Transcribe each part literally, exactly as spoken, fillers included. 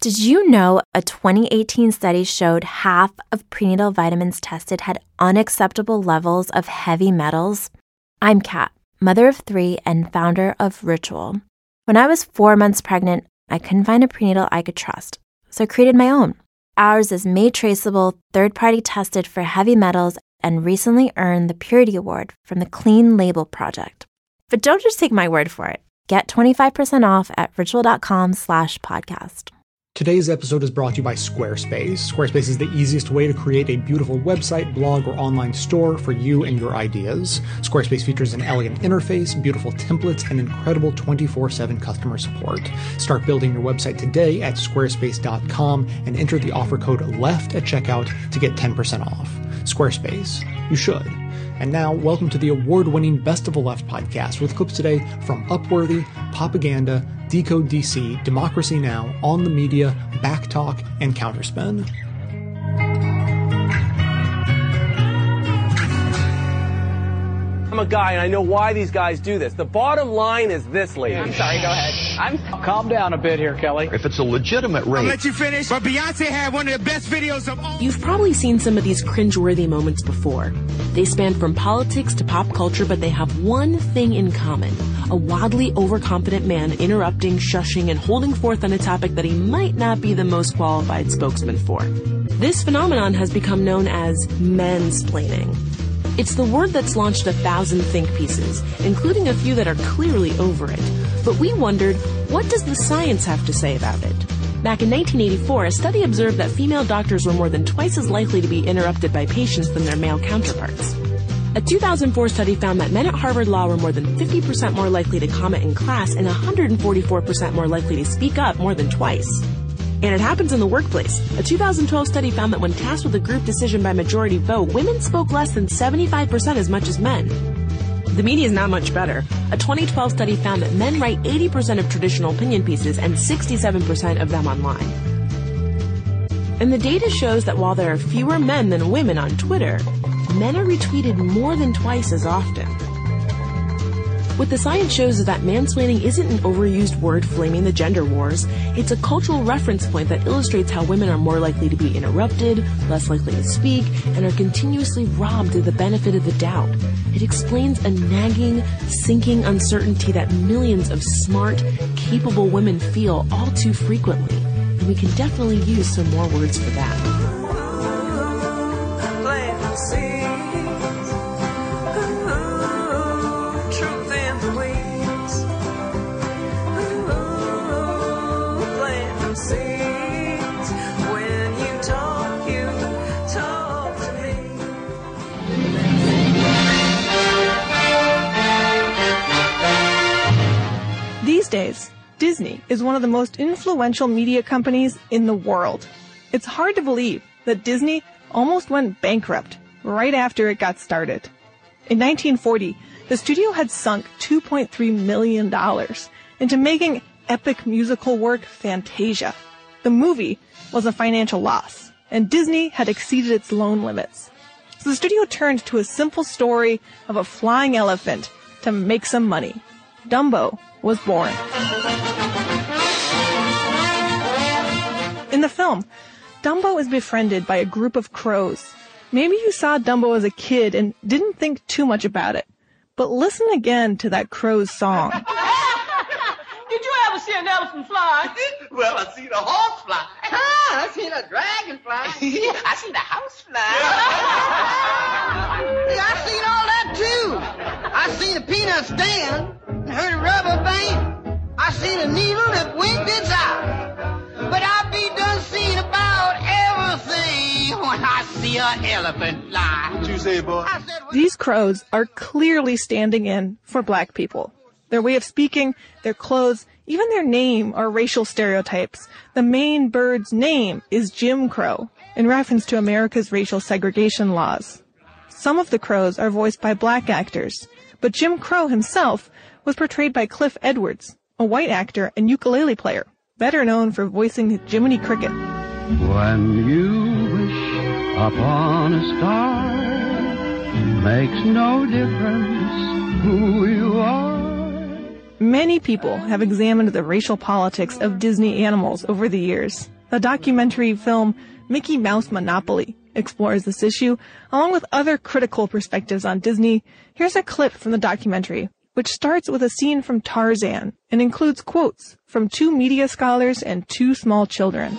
Did you know a twenty eighteen study showed half of prenatal vitamins tested had unacceptable levels of heavy metals? I'm Kat, mother of three and founder of Ritual. When I was four months pregnant, I couldn't find a prenatal I could trust, so I created my own. Ours is made traceable, third-party tested for heavy metals, and recently earned the Purity Award from the Clean Label Project. But don't just take my word for it. Get twenty-five percent off at ritual.com slash podcast. Today's episode is brought to you by Squarespace. Squarespace is the easiest way to create a beautiful website, blog, or online store for you and your ideas. Squarespace features an elegant interface, beautiful templates, and incredible twenty-four seven customer support. Start building your website today at squarespace dot com and enter the offer code LEFT at checkout to get ten percent off. Squarespace. You should. And now, welcome to the award-winning Best of the Left podcast with clips today from Upworthy, Propaganda, Decode D C, Democracy Now!, On the Media, Backtalk, and Counterspin. I'm a guy, and I know why these guys do this. The bottom line is this, lady. I'm sorry, go ahead. I'm Calm down a bit here, Kelly. If it's a legitimate rape... I'll let you finish, but Beyonce had one of the best videos of all... You've probably seen some of these cringeworthy moments before. They span from politics to pop culture, but they have one thing in common. A wildly overconfident man interrupting, shushing, and holding forth on a topic that he might not be the most qualified spokesman for. This phenomenon has become known as mansplaining. It's the word that's launched a thousand think pieces, including a few that are clearly over it. But we wondered, what does the science have to say about it? Back in nineteen eighty-four, a study observed that female doctors were more than twice as likely to be interrupted by patients than their male counterparts. A two thousand four study found that men at Harvard Law were more than fifty percent more likely to comment in class and one hundred forty-four percent more likely to speak up more than twice. And it happens in the workplace. A two thousand twelve study found that when tasked with a group decision by majority vote, women spoke less than seventy-five percent as much as men. The media is not much better. A twenty twelve study found that men write eighty percent of traditional opinion pieces and sixty-seven percent of them online. And the data shows that while there are fewer men than women on Twitter, men are retweeted more than twice as often. What the science shows is that mansplaining isn't an overused word flaming the gender wars. It's a cultural reference point that illustrates how women are more likely to be interrupted, less likely to speak, and are continuously robbed of the benefit of the doubt. It explains a nagging, sinking uncertainty that millions of smart, capable women feel all too frequently. And we can definitely use some more words for that. These days, Disney is one of the most influential media companies in the world. It's hard to believe that Disney almost went bankrupt right after it got started. In nineteen forty, the studio had sunk two point three million dollars into making epic musical work Fantasia. The movie was a financial loss, and Disney had exceeded its loan limits. So the studio turned to a simple story of a flying elephant to make some money. Dumbo was born. In the film, Dumbo is befriended by a group of crows. Maybe you saw Dumbo as a kid and didn't think too much about it, but listen again to that crow's song. Did you ever see an elephant fly? Well, I seen a horse fly. Ah, I seen a dragon fly. I seen a house fly. Yeah, I seen all that too. I seen a peanut stand and heard a rubber band. I seen a needle that winked its eye. But I be done seeing about everything when I see an elephant fly. What you say, boy? I said, well, These crows are clearly standing in for black people. Their way of speaking, their clothes, even their name are racial stereotypes. The main bird's name is Jim Crow, in reference to America's racial segregation laws. Some of the crows are voiced by black actors, but Jim Crow himself was portrayed by Cliff Edwards, a white actor and ukulele player, better known for voicing Jiminy Cricket. When you wish upon a star, makes no difference who you are. Many people have examined the racial politics of Disney animals over the years. The documentary film Mickey Mouse Monopoly explores this issue, along with other critical perspectives on Disney. Here's a clip from the documentary, which starts with a scene from Tarzan and includes quotes from two media scholars and two small children.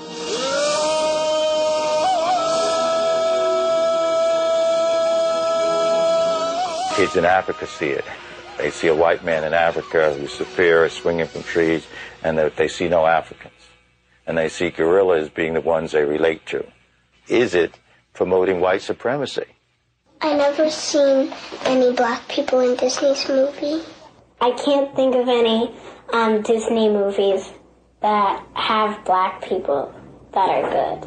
Kids in Africa see it. They see a white man in Africa who's superior, swinging from trees, and that they see no Africans. And they see gorillas being the ones they relate to. Is it promoting white supremacy? I never seen any black people in Disney's movie. I can't think of any um, Disney movies that have black people that are good.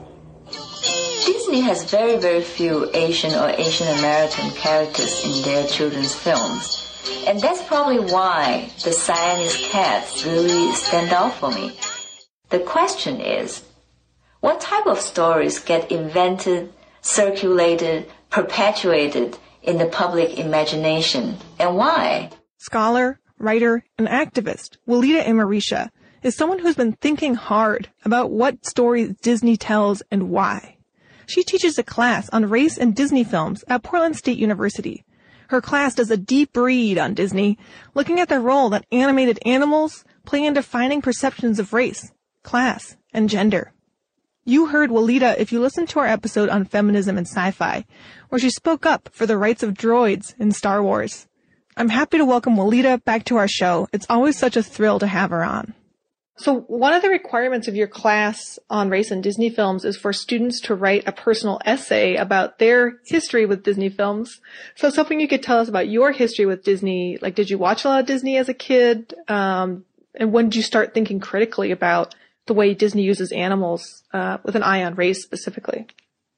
Disney has very, very few Asian or Asian American characters in their children's films. And that's probably why the Siamese cats really stand out for me. The question is, what type of stories get invented, circulated, perpetuated in the public imagination, and why? Scholar, writer, and activist Walida Amarisha is someone who's been thinking hard about what stories Disney tells and why. She teaches a class on race and Disney films at Portland State University. Her class does a deep read on Disney, looking at the role that animated animals play in defining perceptions of race, class, and gender. You heard Walida if you listened to our episode on feminism and sci-fi, where she spoke up for the rights of droids in Star Wars. I'm happy to welcome Walida back to our show. It's always such a thrill to have her on. So one of the requirements of your class on race and Disney films is for students to write a personal essay about their history with Disney films. So I was hoping you could tell us about your history with Disney. Like, did you watch a lot of Disney as a kid? Um, and when did you start thinking critically about the way Disney uses animals uh, with an eye on race specifically?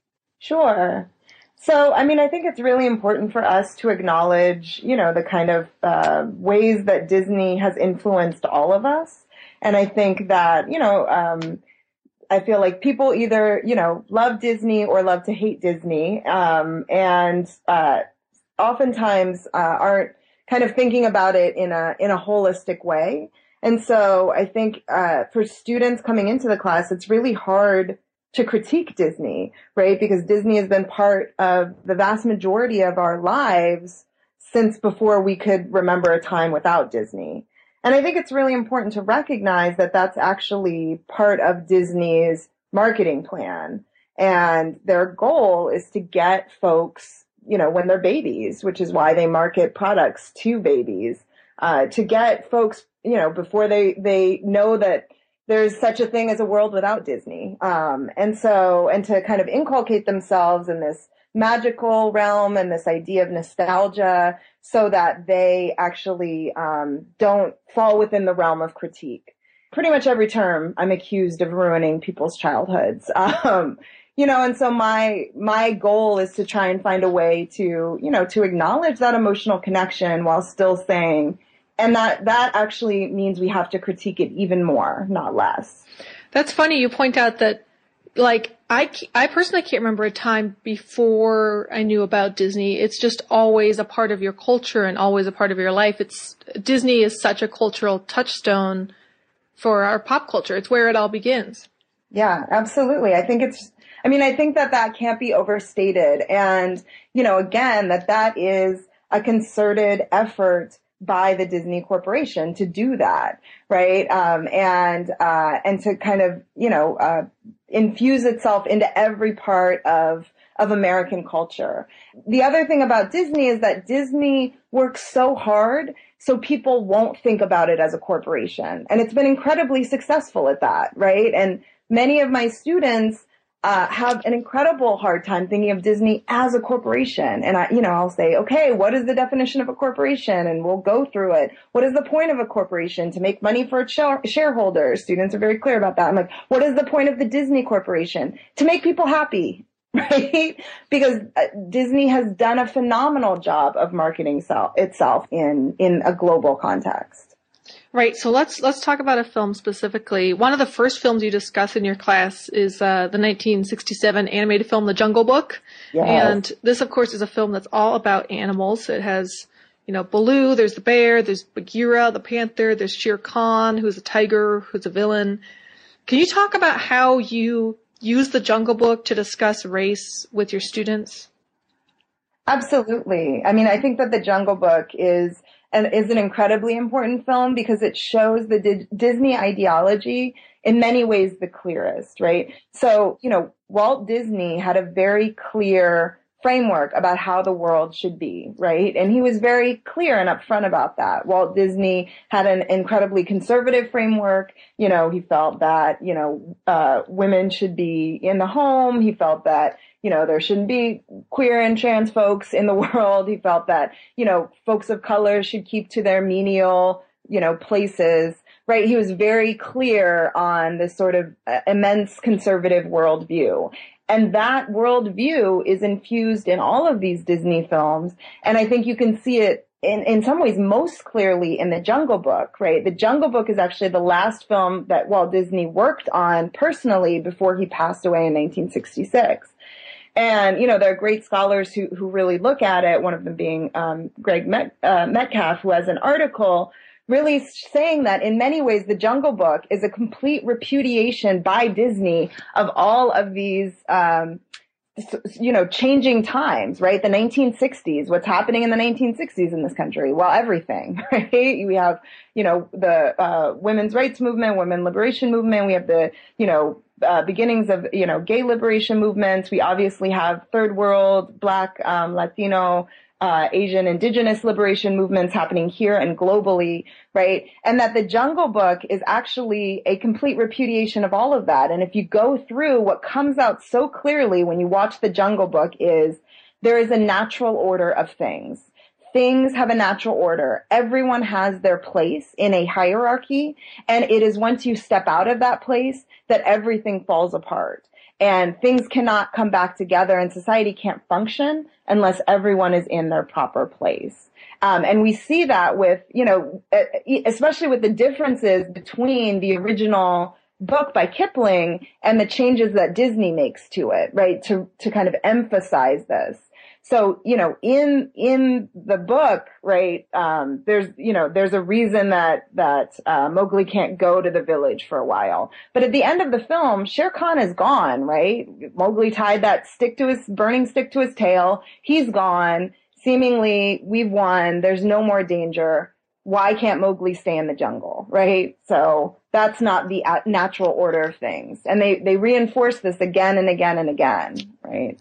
Sure. So, I mean, I think it's really important for us to acknowledge, you know, the kind of uh, ways that Disney has influenced all of us. And I think that, you know, um, I feel like people either, you know, love Disney or love to hate Disney. Um, and, uh, oftentimes, uh, aren't kind of thinking about it in a, in a holistic way. And so I think, uh, for students coming into the class, it's really hard to critique Disney, right? Because Disney has been part of the vast majority of our lives since before we could remember a time without Disney. And I think it's really important to recognize that that's actually part of Disney's marketing plan. And their goal is to get folks, you know, when they're babies, which is why they market products to babies, uh, to get folks, you know, before they, they know that there's such a thing as a world without Disney. Um, and so, and to kind of inculcate themselves in this magical realm and this idea of nostalgia so that they actually um, don't fall within the realm of critique. Pretty much every term I'm accused of ruining people's childhoods. Um, you know, and so my my goal is to try and find a way to, you know, to acknowledge that emotional connection while still saying, and that that actually means we have to critique it even more, not less. That's funny. You point out that, like, I, I personally can't remember a time before I knew about Disney. It's just always a part of your culture and always a part of your life. It's Disney is such a cultural touchstone for our pop culture. It's where it all begins. Yeah, absolutely. I think it's, I mean, I think that that can't be overstated. And, you know, again, that that is a concerted effort by the Disney Corporation to do that, right? Um, and, uh, and to kind of, you know, uh, infuse itself into every part of, of American culture. The other thing about Disney is that Disney works so hard so people won't think about it as a corporation. And it's been incredibly successful at that, right? And many of my students Uh, have an incredible hard time thinking of Disney as a corporation. And I, you know, I'll say, okay, what is the definition of a corporation? And we'll go through it. What is the point of a corporation? To make money for its shareholders. Students are very clear about that. I'm like, what is the point of the Disney Corporation? To make people happy, right? Because uh, Disney has done a phenomenal job of marketing self, itself in, in a global context. Right. So let's let's talk about a film specifically. One of the first films you discuss in your class is uh, the nineteen sixty-seven animated film, The Jungle Book. Yes. And this, of course, is a film that's all about animals. It has, you know, Baloo, there's the bear, there's Bagheera, the panther, there's Shere Khan, who's a tiger, who's a villain. Can you talk about how you use the Jungle Book to discuss race with your students? Absolutely. I mean, I think that the Jungle Book is an, is an incredibly important film because it shows the D- Disney ideology in many ways the clearest, right? So, you know, Walt Disney had a very clear framework about how the world should be, right? And he was very clear and upfront about that. Walt Disney had an incredibly conservative framework. You know, he felt that, you know, uh, women should be in the home. He felt that, you know, there shouldn't be queer and trans folks in the world. He felt that, you know, folks of color should keep to their menial, you know, places, right? He was very clear on this sort of uh, immense conservative worldview. And that worldview is infused in all of these Disney films. And I think you can see it in, in some ways most clearly in The Jungle Book, right? The Jungle Book is actually the last film that Walt Disney worked on personally before he passed away in nineteen sixty-six. And, you know, there are great scholars who, who really look at it, one of them being um, Greg Met, uh, Metcalf, who has an article really saying that in many ways the Jungle Book is a complete repudiation by Disney of all of these, um, you know, changing times, right? The nineteen sixties, what's happening in the nineteen sixties in this country? Well, everything, right? We have, you know, the uh, women's rights movement, women liberation movement. We have the, you know, uh, beginnings of, you know, gay liberation movements. We obviously have third world, Black, um, Latino, Uh, Asian indigenous liberation movements happening here and globally, right? And that the Jungle Book is actually a complete repudiation of all of that. And if you go through, what comes out so clearly when you watch the Jungle Book is there is a natural order of things. Things have a natural order. Everyone has their place in a hierarchy. And it is once you step out of that place that everything falls apart. And things cannot come back together and society can't function unless everyone is in their proper place. Um, and we see that with, you know, especially with the differences between the original book by Kipling and the changes that Disney makes to it, right? To, to kind of emphasize this. So, you know, in, in the book, right, um, there's, you know, there's a reason that, that, uh, Mowgli can't go to the village for a while. But at the end of the film, Shere Khan is gone, right? Mowgli tied that stick to his, burning stick to his tail. He's gone. Seemingly, we've won. There's no more danger. Why can't Mowgli stay in the jungle, right? So that's not the natural order of things. And they, they reinforce this again and again and again, right?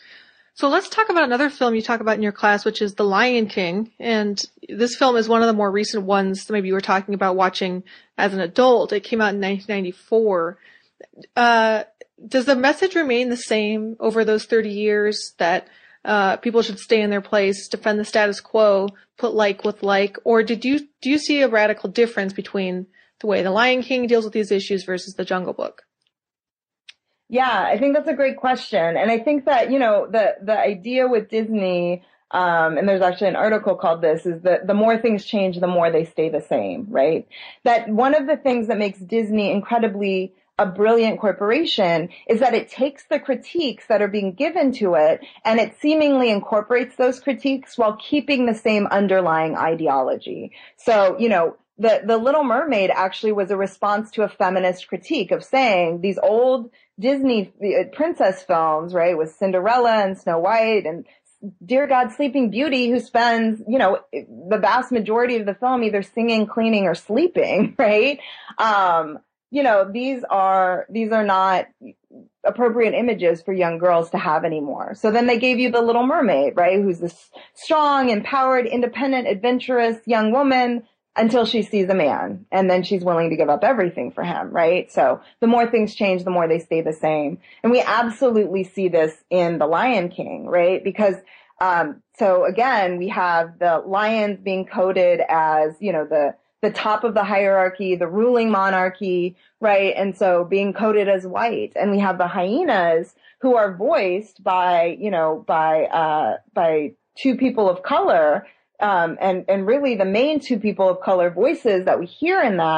So let's talk about another film you talk about in your class, which is The Lion King. And this film is one of the more recent ones that maybe you were talking about watching as an adult. It came out in nineteen ninety-four. Uh, does the message remain the same over those thirty years that uh, people should stay in their place, defend the status quo, put like with like? Or did you, do you see a radical difference between the way The Lion King deals with these issues versus The Jungle Book? Yeah, I think that's a great question. And I think that, you know, the, the idea with Disney, um, and there's actually an article called this, is that the more things change, the more they stay the same, right? That one of the things that makes Disney incredibly a brilliant corporation is that it takes the critiques that are being given to it and it seemingly incorporates those critiques while keeping the same underlying ideology. So, you know, the, the Little Mermaid actually was a response to a feminist critique of saying these old Disney princess films, right, with Cinderella and Snow White and dear God, Sleeping Beauty, who spends, you know, the vast majority of the film either singing, cleaning, or sleeping, right? Um, you know, these are, these are not appropriate images for young girls to have anymore. So then they gave you the Little Mermaid, right, who's this strong, empowered, independent, adventurous young woman until she sees a man, and then she's willing to give up everything for him, right? So the more things change, the more they stay the same. And we absolutely see this in The Lion King, right? Because, um, so again, we have the lions being coded as, you know, the, the top of the hierarchy, the ruling monarchy, right? And so being coded as white. And we have the hyenas who are voiced by, you know, by, uh, by two people of color. Um, and, and really the main two people of color voices that we hear in that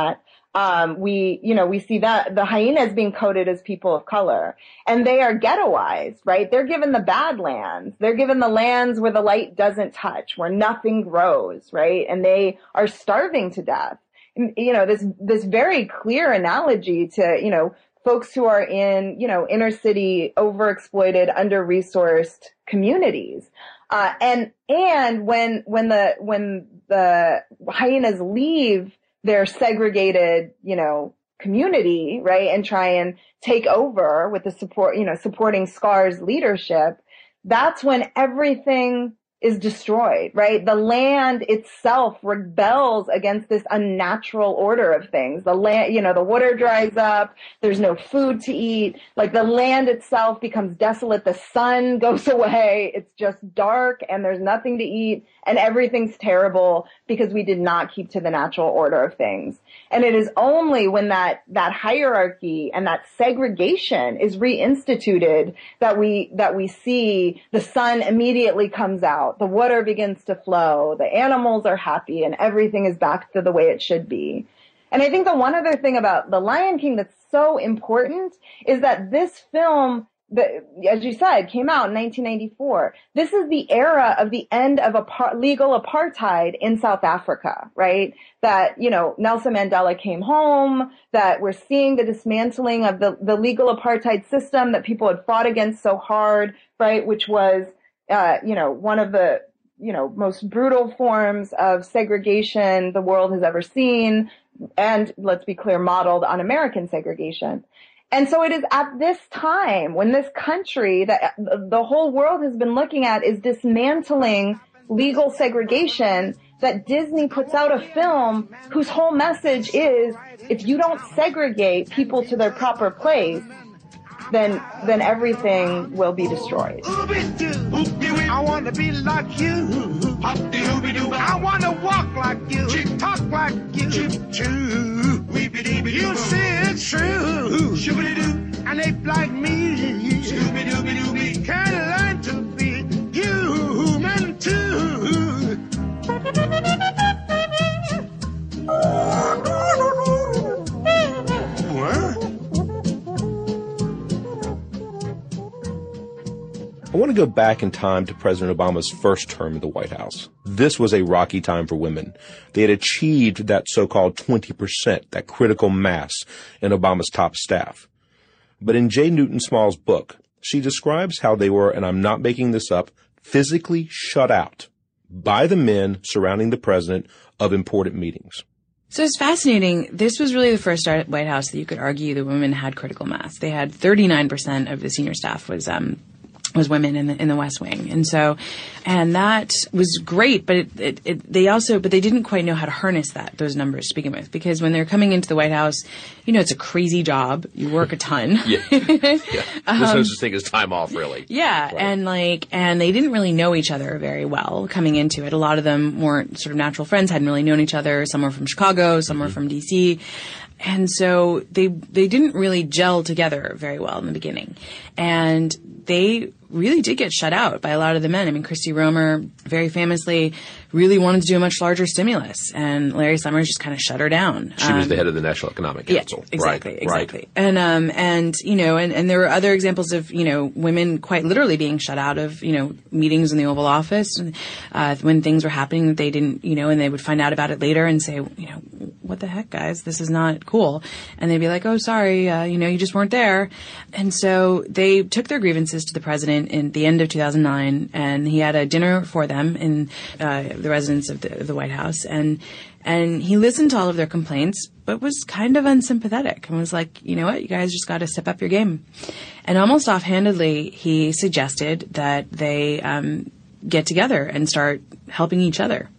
Um, we, you know, we see that the hyenas being coded as people of color, and they are ghettoized, right? They're given the bad lands. They're given the lands where the light doesn't touch, where nothing grows, right? And they are starving to death. And, you know, this, this very clear analogy to, you know, folks who are in, you know, inner city, overexploited, under-resourced communities. Uh, and, and when, when the, when the hyenas leave their segregated, you know, community, right, and try and take over with the support, you know, supporting Scar's leadership, that's when everything is destroyed, right? The land itself rebels against this unnatural order of things. The land, you know, the water dries up. There's no food to eat. Like the land itself becomes desolate. The sun goes away. It's just dark and there's nothing to eat and everything's terrible because we did not keep to the natural order of things. And it is only when that, that hierarchy and that segregation is reinstituted that we, that we see the sun immediately comes out, the water begins to flow, the animals are happy, and everything is back to the way it should be. And I think the one other thing about The Lion King that's so important is that this film, that, as you said, came out in nineteen ninety-four. This is the era of the end of apar- legal apartheid in South Africa, right? That, you know, Nelson Mandela came home, that we're seeing the dismantling of the, the legal apartheid system that people had fought against so hard, right? Which was, uh, you know, one of the, you know, most brutal forms of segregation the world has ever seen. And let's be clear, modeled on American segregation. And so it is at this time when this country that the whole world has been looking at is dismantling legal segregation that Disney puts out a film whose whole message is if you don't segregate people to their proper place, then then everything will be destroyed. I want to be like you. I want to walk like you. Talk like you. You say it's true. And they like me. Can learn to be human too. I want to go back in time to President Obama's first term in the White House. This was a rocky time for women. They had achieved that so-called twenty percent, that critical mass in Obama's top staff. But in J. Newton Small's book, she describes how they were, and I'm not making this up, physically shut out by the men surrounding the president of important meetings. So it's fascinating. This was really the first White House that you could argue the women had critical mass. They had thirty-nine percent of the senior staff was um was women in the in the West Wing. And so, and that was great, but it, it, it, they also, but they didn't quite know how to harness that, those numbers to begin with, because when they're coming into the White House, you know, it's a crazy job. You work a ton. yeah. yeah. There's um, no such thing as time off, really. Yeah. Right. And like, and they didn't really know each other very well coming into it. A lot of them weren't sort of natural friends, hadn't really known each other. Some were from Chicago, some mm-hmm. were from D C. And so they, they didn't really gel together very well in the beginning. And they really did get shut out by a lot of the men. I mean, Christy Romer very famously really wanted to do a much larger stimulus, and Larry Summers just kind of shut her down. She um, was the head of the National Economic Council. Yeah, exactly, right, exactly. Right. And, um, and, you know, and, and there were other examples of, you know, women quite literally being shut out of, you know, meetings in the Oval Office, and, uh, when things were happening that they didn't, you know, and they would find out about it later and say, you know, what the heck, guys, this is not cool. And they'd be like, oh, sorry, uh, you know, you just weren't there. And so they took their grievances to the president in the end of two thousand nine, and he had a dinner for them in uh, the residence of the, the White House, and and he listened to all of their complaints, but was kind of unsympathetic and was like, you know what, you guys just got to step up your game. And almost offhandedly, he suggested that they um, get together and start helping each other.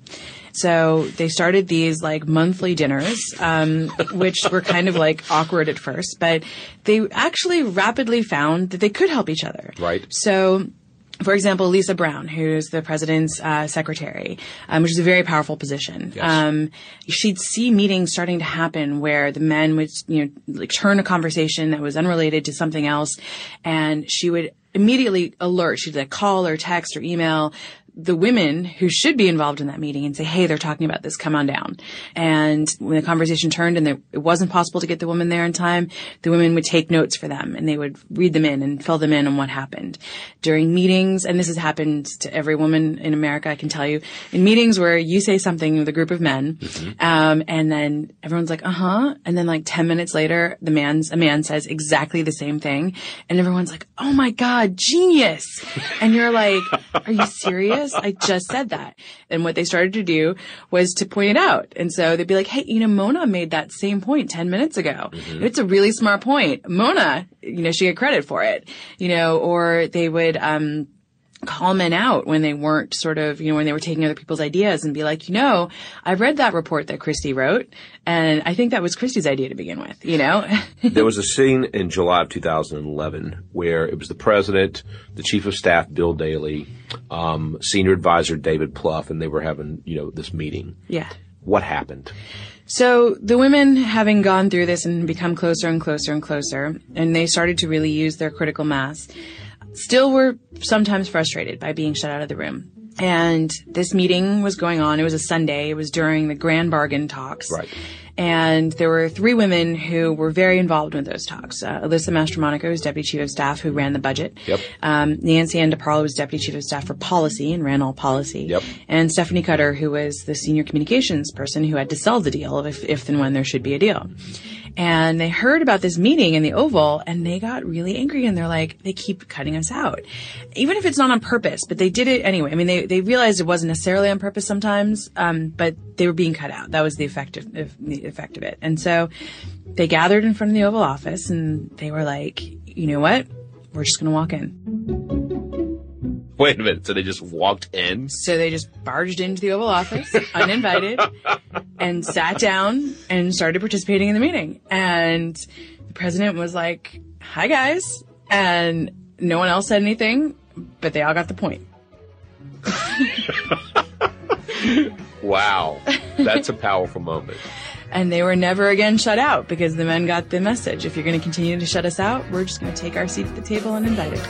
So they started these like monthly dinners, um, which were kind of like awkward at first, but they actually rapidly found that they could help each other. Right. So, for example, Lisa Brown, who's the president's uh, secretary, um, which is a very powerful position. Yes. Um, she'd see meetings starting to happen where the men would, you know, like turn a conversation that was unrelated to something else, and she would immediately alert. She'd like call or text or email the women who should be involved in that meeting and say, hey, they're talking about this, come on down. And when the conversation turned and there, it wasn't possible to get the women there in time, the women would take notes for them and they would read them in and fill them in on what happened. During meetings, and this has happened to every woman in America, I can tell you, in meetings where you say something with a group of men, mm-hmm. um, and then everyone's like, uh-huh, and then like ten minutes later, the man's, a man says exactly the same thing, and everyone's like, oh my God, genius! And you're like, are you serious? I just said that. And what they started to do was to point it out. And so they'd be like, hey, you know, Mona made that same point ten minutes ago. Mm-hmm. It's a really smart point. Mona, you know, she get credit for it, you know, or they would, um, call men out when they weren't sort of, you know, when they were taking other people's ideas and be like, you know, I read that report that Christy wrote, and I think that was Christy's idea to begin with, you know? There was a scene in July of two thousand eleven where it was the president, the chief of staff, Bill Daley, um, senior advisor David Plouffe, and they were having, you know, this meeting. Yeah. What happened? So the women, having gone through this and become closer and closer and closer, and they started to really use their critical mass, still were sometimes frustrated by being shut out of the room. And this meeting was going on. It was a Sunday. It was during the Grand Bargain talks. Right. And there were three women who were very involved with those talks. Uh, Alyssa Mastromonaco, who's Deputy Chief of Staff, who ran the budget. Yep. Um, Nancy Ann DeParle was Deputy Chief of Staff for Policy and ran all policy. Yep. And Stephanie Cutter, who was the Senior Communications person who had to sell the deal if, if and when there should be a deal. And they heard about this meeting in the Oval, and they got really angry, and they're like, they keep cutting us out. Even if it's not on purpose, but they did it anyway. I mean, they, they realized it wasn't necessarily on purpose sometimes, um, but they were being cut out. That was the effect of, the effect of it. And so they gathered in front of the Oval Office, and they were like, you know what? We're just going to walk in. Wait a minute. So they just walked in? So they just barged into the Oval Office, uninvited, and sat down and started participating in the meeting. And the president was like, hi, guys. And no one else said anything, but they all got the point. Wow. That's a powerful moment. And they were never again shut out because the men got the message. If you're going to continue to shut us out, we're just going to take our seat at the table uninvited.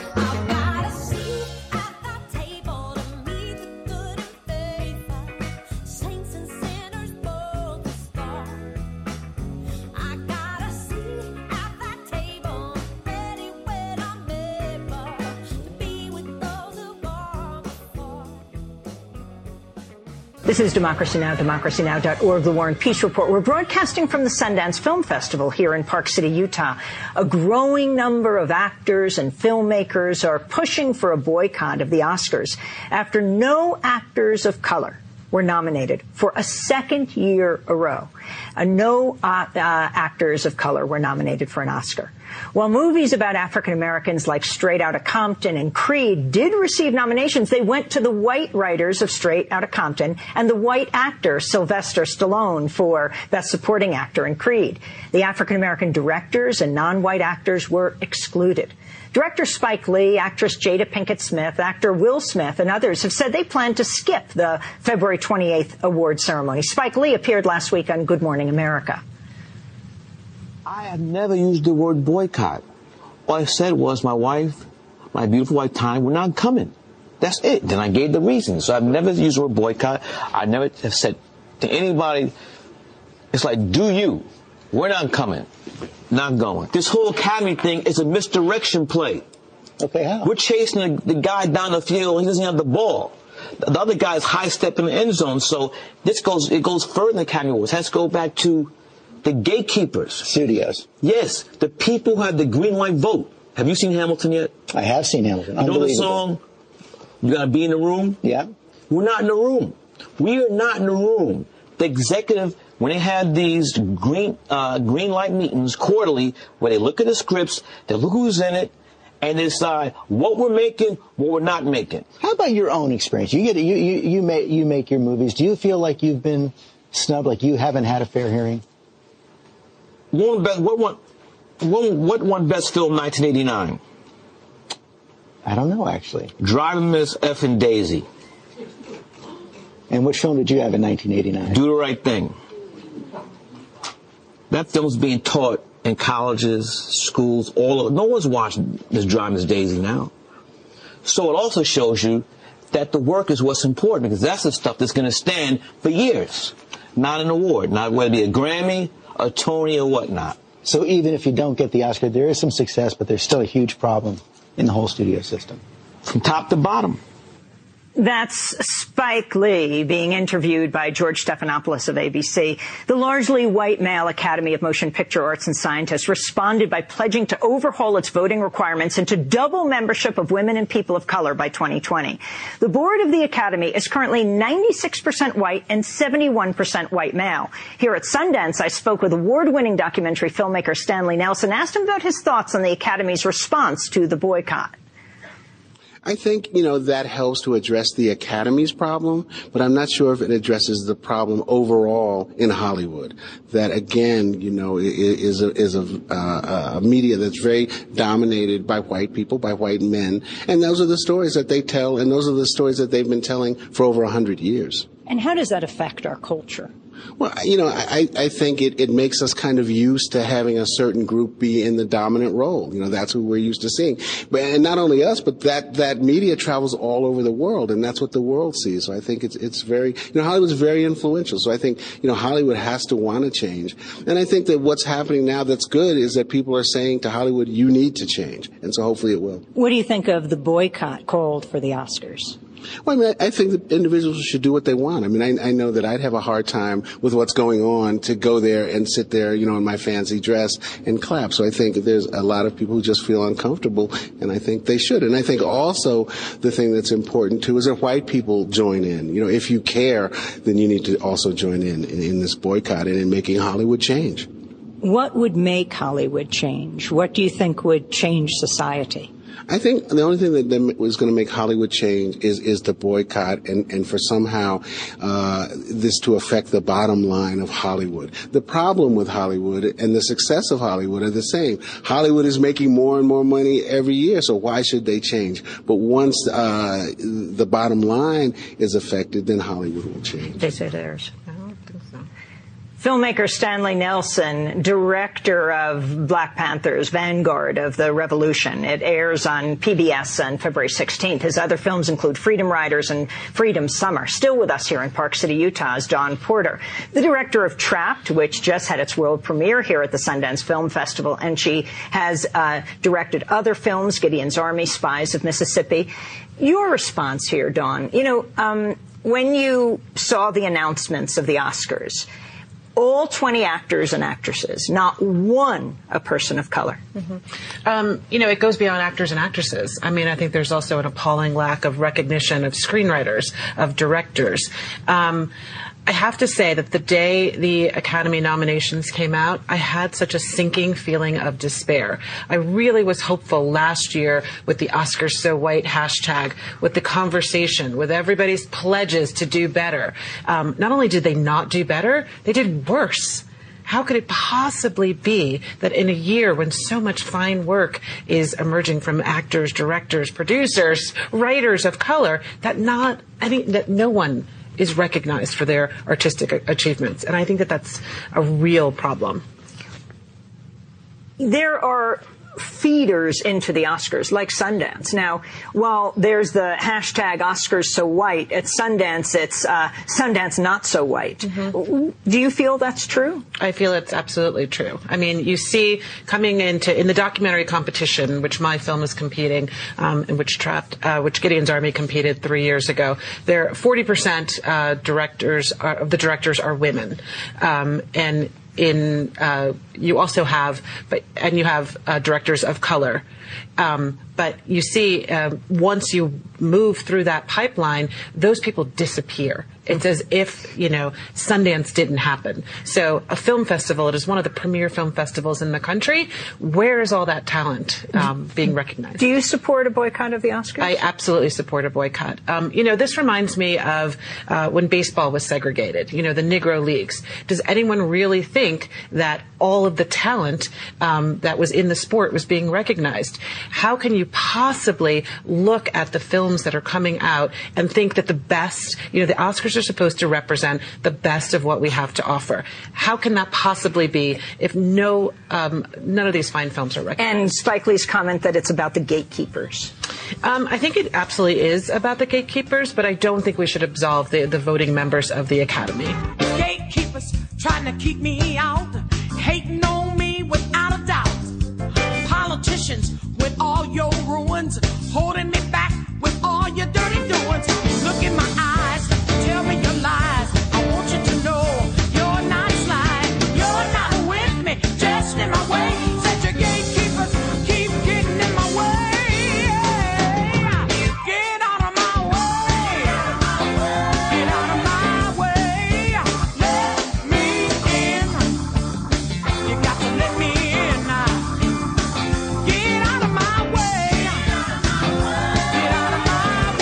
This is Democracy Now!, democracy now dot org, The War and Peace Report. We're broadcasting from the Sundance Film Festival here in Park City, Utah. A growing number of actors and filmmakers are pushing for a boycott of the Oscars after no actors of color were nominated for a second year a row. Uh, no uh, uh, actors of color were nominated for an Oscar. While movies about African Americans like Straight Outta Compton and Creed did receive nominations, they went to the white writers of Straight Outta Compton and the white actor Sylvester Stallone for Best Supporting Actor in Creed. The African American directors and non-white actors were excluded. Director Spike Lee, actress Jada Pinkett Smith, actor Will Smith, and others have said they plan to skip the February twenty-eighth award ceremony. Spike Lee appeared last week on Good Morning America. I have never used the word boycott. All I said was my wife, my beautiful wife, Time, we're not coming. That's it. Then I gave the reason. So I've never used the word boycott. I never have said to anybody, it's like, do you? We're not coming. Not going. This whole Academy thing is a misdirection play. Okay, how? We're chasing the, the guy down the field. He doesn't have the ball. The, the other guy's high step in the end zone. So this goes, it goes further than Academy Awards. It has to go back to the gatekeepers. Studios. Yes. The people who have the green light vote. Have you seen Hamilton yet? I have seen Hamilton. You know the song, You Gotta Be in the Room? Yeah. We're not in the room. We are not in the room. The executive, when they had these green uh, green light meetings quarterly, where they look at the scripts, they look who's in it, and they decide what we're making, what we're not making. How about your own experience? You get you you you make you make your movies. Do you feel like you've been snubbed, like you haven't had a fair hearing? One best, what one, one, what won Best Film nineteen eighty-nine? I don't know, actually. Driving Miss Effing Daisy. And which film did you have in nineteen eighty-nine? Do the Right Thing. That film's being taught in colleges, schools, all of, no one's watching this Driving Miss Daisy now. So it also shows you that the work is what's important, because that's the stuff that's going to stand for years, not an award, not whether it be a Grammy, a Tony, or whatnot. So even if you don't get the Oscar, there is some success, but there's still a huge problem in the whole studio system. From top to bottom. That's Spike Lee being interviewed by George Stephanopoulos of A B C. The largely white male Academy of Motion Picture Arts and Scientists responded by pledging to overhaul its voting requirements and to double membership of women and people of color by twenty twenty. The board of the Academy is currently ninety-six percent white and seventy-one percent white male. Here at Sundance, I spoke with award-winning documentary filmmaker Stanley Nelson, asked him about his thoughts on the Academy's response to the boycott. I think, you know, that helps to address the Academy's problem, but I'm not sure if it addresses the problem overall in Hollywood. That, again, you know, is a, is a, uh, a media that's very dominated by white people, by white men, and those are the stories that they tell, and those are the stories that they've been telling for over a hundred years. And how does that affect our culture? Well, you know, I, I think it, it makes us kind of used to having a certain group be in the dominant role. You know, that's what we're used to seeing. But, and not only us, but that, that media travels all over the world, and that's what the world sees. So I think it's, it's very, you know, Hollywood's very influential. So I think, you know, Hollywood has to want to change. And I think that what's happening now that's good is that people are saying to Hollywood, you need to change. And so hopefully it will. What do you think of the boycott called for the Oscars? Well, I mean, I think that individuals should do what they want. I mean, I, I know that I'd have a hard time with what's going on to go there and sit there, you know, in my fancy dress and clap. So I think there's a lot of people who just feel uncomfortable, and I think they should. And I think also the thing that's important, too, is that white people join in. You know, if you care, then you need to also join in in, in this boycott and in making Hollywood change. What would make Hollywood change? What do you think would change society? I think the only thing that, that was going to make Hollywood change is, is the boycott and, and for somehow uh, this to affect the bottom line of Hollywood. The problem with Hollywood and the success of Hollywood are the same. Hollywood is making more and more money every year, so why should they change? But once uh, the bottom line is affected, then Hollywood will change. They say theirs. Filmmaker Stanley Nelson, director of Black Panther's Vanguard of the Revolution. It airs on P B S on February sixteenth. His other films include Freedom Riders and Freedom Summer. Still with us here in Park City, Utah, is Dawn Porter, the director of Trapped, which just had its world premiere here at the Sundance Film Festival. And she has uh, directed other films, Gideon's Army, Spies of Mississippi. Your response here, Dawn, you know, um, when you saw the announcements of the Oscars, all twenty actors and actresses, not one a person of color. Mm-hmm. Um, you know, it goes beyond actors and actresses. I mean, I think there's also an appalling lack of recognition of screenwriters, of directors. Um, I have to say that the day the Academy nominations came out, I had such a sinking feeling of despair. I really was hopeful last year with the Oscars So White hashtag, with the conversation, with everybody's pledges to do better. Um, not only did they not do better, they did worse. How could it possibly be that in a year when so much fine work is emerging from actors, directors, producers, writers of color, that not any, that no one is recognized for their artistic achievements? And I think that that's a real problem. There are feeders into the Oscars, like Sundance. Now, while there's the hashtag Oscars So White, at Sundance, it's uh, Sundance Not So White. Mm-hmm. Do you feel that's true? I feel it's absolutely true. I mean, you see coming into, in the documentary competition, which my film is competing, um, in which Trapped, uh, which Gideon's Army competed three years ago, there forty percent uh, directors are, of the directors are women. Um, and in uh, you also have, but and you have uh, directors of color. Um, but you see, uh, once you move through that pipeline, those people disappear. It's as if, you know, Sundance didn't happen. So a film festival, it is one of the premier film festivals in the country. Where is all that talent um, being recognized? Do you support a boycott of the Oscars? I absolutely support a boycott. Um, you know, this reminds me of uh, when baseball was segregated, you know, the Negro Leagues. Does anyone really think that all of the talent um, that was in the sport was being recognized? How can you possibly look at the films that are coming out and think that the best, you know, the Oscars are supposed to represent the best of what we have to offer? How can that possibly be if no, um, none of these fine films are recognized? And Spike Lee's comment that it's about the gatekeepers. Um, I think it absolutely is about the gatekeepers, but I don't think we should absolve the, the voting members of the Academy. Gatekeepers trying to keep me out, hating on me without a doubt. Politicians with all your ruins, holding me back with all your dirty doings. Look in my eyes, tell me your lies. I want you to know you're not slide. You're not with me, just in my way. Said your gatekeepers keep getting in my way. Get out of my way. Get out of my way. Let me in. You got to let me in now. Get out of my way. Get out of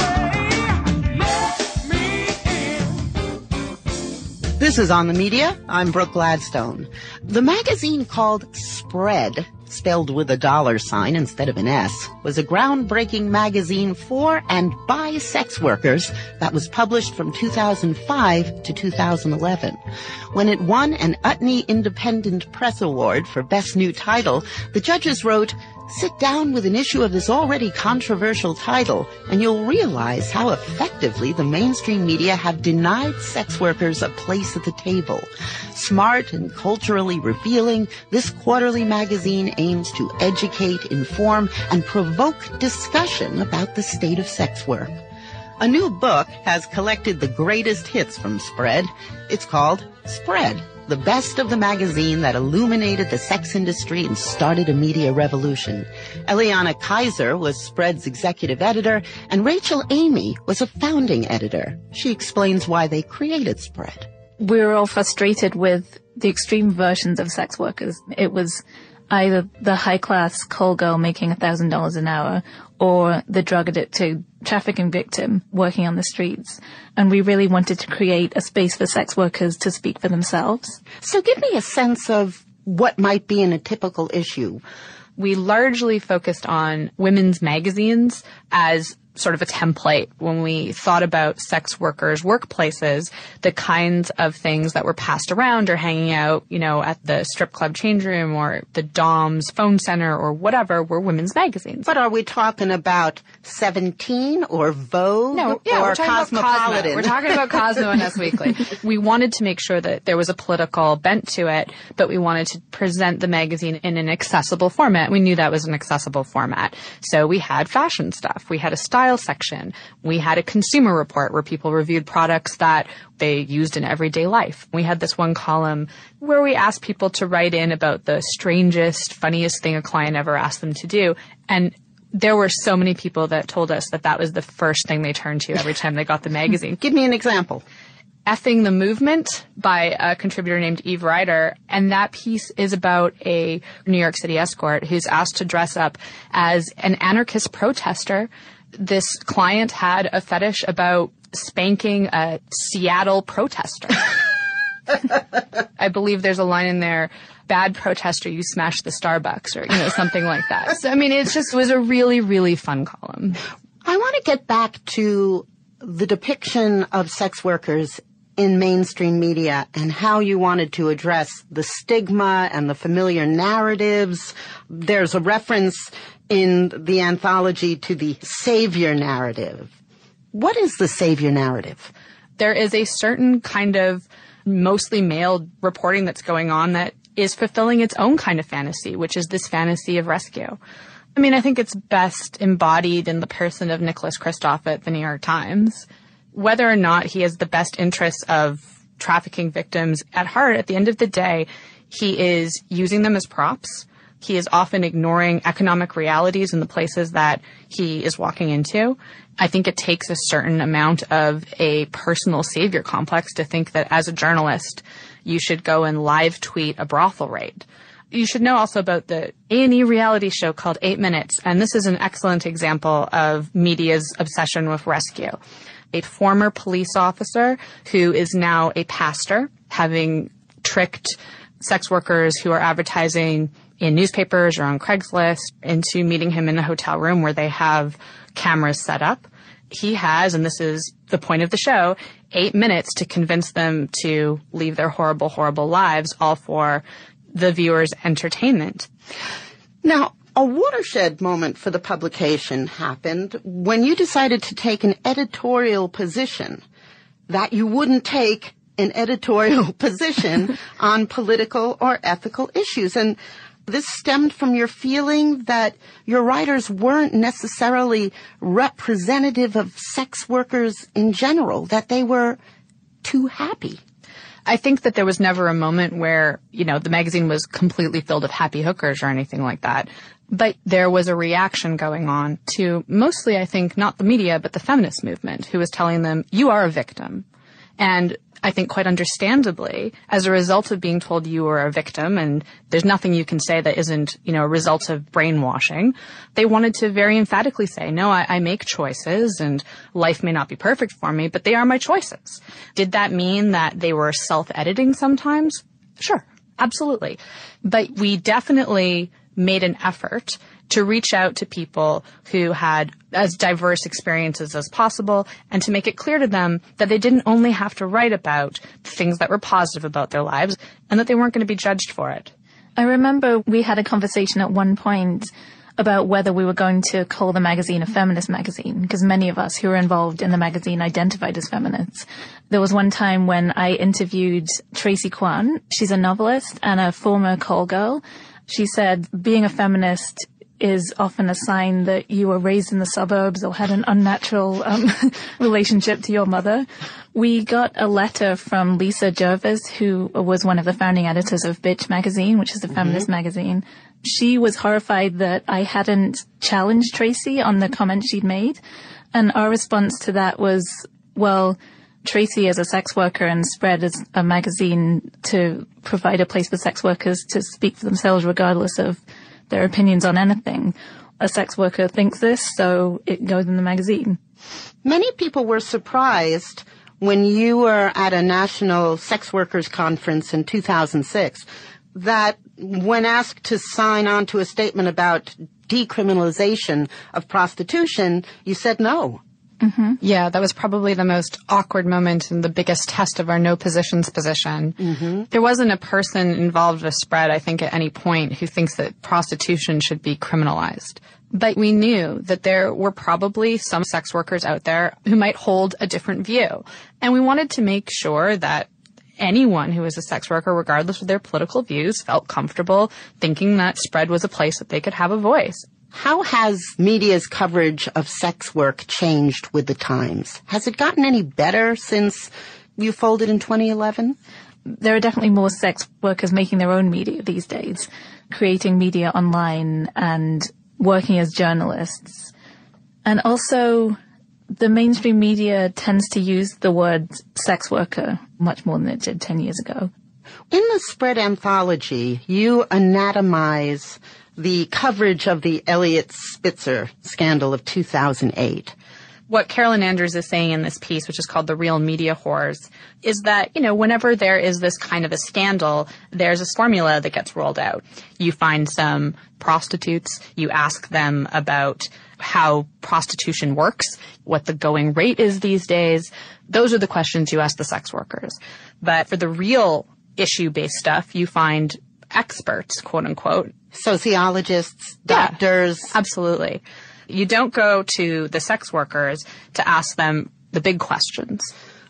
my way. Let me in. This is On the Media. I'm Brooke Gladstone. The magazine called Spread, spelled with a dollar sign instead of an S, was a groundbreaking magazine for and by sex workers that was published from two thousand five to two thousand eleven. When it won an Utne Independent Press Award for Best New Title, the judges wrote, "Sit down with an issue of this already controversial title, and you'll realize how effectively the mainstream media have denied sex workers a place at the table." Smart and culturally revealing, this quarterly magazine aims to educate, inform, and provoke discussion about the state of sex work. A new book has collected the greatest hits from Spread. It's called Spread, the best of the magazine that illuminated the sex industry and started a media revolution. Eliana Kaiser was Spread's executive editor, and Rachel Amy was a founding editor. She explains why they created Spread. We were all frustrated with the extreme versions of sex workers. It was either the high-class call girl making one thousand dollars an hour or the drug-addicted trafficking victim working on the streets. And we really wanted to create a space for sex workers to speak for themselves. So give me a sense of what might be in a typical issue. We largely focused on women's magazines as sort of a template when we thought about sex workers' workplaces, the kinds of things that were passed around or hanging out, you know, at the strip club change room or the Dom's phone center or whatever were women's magazines. But are we talking about Seventeen or Vogue no, yeah, or we're talking Cosmopolitan? About Cosmo. We're talking about Cosmo and Us Weekly. We wanted to make sure that there was a political bent to it, but we wanted to present the magazine in an accessible format. We knew that was an accessible format. So we had fashion stuff. We had a style section. We had a consumer report where people reviewed products that they used in everyday life. We had this one column where we asked people to write in about the strangest, funniest thing a client ever asked them to do. And there were so many people that told us that that was the first thing they turned to every time they got the magazine. Give me an example. Effing the Movement by a contributor named Eve Ryder. And that piece is about a New York City escort who's asked to dress up as an anarchist protester. This client had a fetish about spanking a Seattle protester. I believe there's a line in there, bad protester, you smash the Starbucks, or, you know, something like that. So, I mean, it just was a really, really fun column. I want to get back to the depiction of sex workers in mainstream media and how you wanted to address the stigma and the familiar narratives. There's a reference in the anthology to the savior narrative. What is the savior narrative? There is a certain kind of mostly male reporting that's going on that is fulfilling its own kind of fantasy, which is this fantasy of rescue. I mean, I think it's best embodied in the person of Nicholas Kristof at the New York Times. Whether or not he has the best interests of trafficking victims at heart, at the end of the day, he is using them as props. He is often ignoring economic realities in the places that he is walking into. I think it takes a certain amount of a personal savior complex to think that as a journalist, you should go and live tweet a brothel raid. You should know also about the A and E reality show called Eight Minutes, and this is an excellent example of media's obsession with rescue. A former police officer who is now a pastor, having tricked sex workers who are advertising in newspapers or on Craigslist into meeting him in a hotel room where they have cameras set up. He has, and this is the point of the show, eight minutes to convince them to leave their horrible, horrible lives, all for the viewer's entertainment. Now, A watershed moment for the publication happened when you decided to take an editorial position that you wouldn't take an editorial position on political or ethical issues. And this stemmed from your feeling that your writers weren't necessarily representative of sex workers in general, that they were too happy. I think that there was never a moment where, you know, the magazine was completely filled with happy hookers or anything like that. But there was a reaction going on to mostly, I think, not the media, but the feminist movement, who was telling them, you are a victim. And I think quite understandably, as a result of being told you are a victim and there's nothing you can say that isn't, you know, a result of brainwashing, they wanted to very emphatically say, no, I, I make choices and life may not be perfect for me, but they are my choices. Did that mean that they were self-editing sometimes? Sure, absolutely. But we definitely made an effort to reach out to people who had as diverse experiences as possible and to make it clear to them that they didn't only have to write about things that were positive about their lives and that they weren't going to be judged for it. I remember we had a conversation at one point about whether we were going to call the magazine a feminist magazine, because many of us who were involved in the magazine identified as feminists. There was one time when I interviewed Tracy Kwan. She's a novelist and a former call girl. She said being a feminist is often a sign that you were raised in the suburbs or had an unnatural um, relationship to your mother. We got a letter from Lisa Jervis, who was one of the founding editors of Bitch magazine, which is a feminist mm-hmm. magazine. She was horrified that I hadn't challenged Tracy on the comments she'd made. And our response to that was, well, Tracy is a sex worker and Spread is a magazine to provide a place for sex workers to speak for themselves regardless of their opinions on anything. A sex worker thinks this, so it goes in the magazine. Many people were surprised when you were at a national sex workers conference in two thousand six that when asked to sign on to a statement about decriminalization of prostitution, you said no. Mm-hmm. Yeah, that was probably the most awkward moment and the biggest test of our no positions position. Mm-hmm. There wasn't a person involved with Spread, I think, at any point who thinks that prostitution should be criminalized. But we knew that there were probably some sex workers out there who might hold a different view. And we wanted to make sure that anyone who was a sex worker, regardless of their political views, felt comfortable thinking that Spread was a place that they could have a voice. How has media's coverage of sex work changed with the times? Has it gotten any better since you folded in twenty eleven? There are definitely more sex workers making their own media these days, creating media online and working as journalists. And also, the mainstream media tends to use the word sex worker much more than it did ten years ago. In the Spread anthology, you anatomize the coverage of the Elliot Spitzer scandal of two thousand eight. What Carolyn Andrews is saying in this piece, which is called The Real Media Whores, is that, you know, whenever there is this kind of a scandal, there's a formula that gets rolled out. You find some prostitutes, you ask them about how prostitution works, what the going rate is these days. Those are the questions you ask the sex workers. But for the real issue-based stuff, you find experts, quote unquote. Sociologists, doctors. Yeah, absolutely. You don't go to the sex workers to ask them the big questions.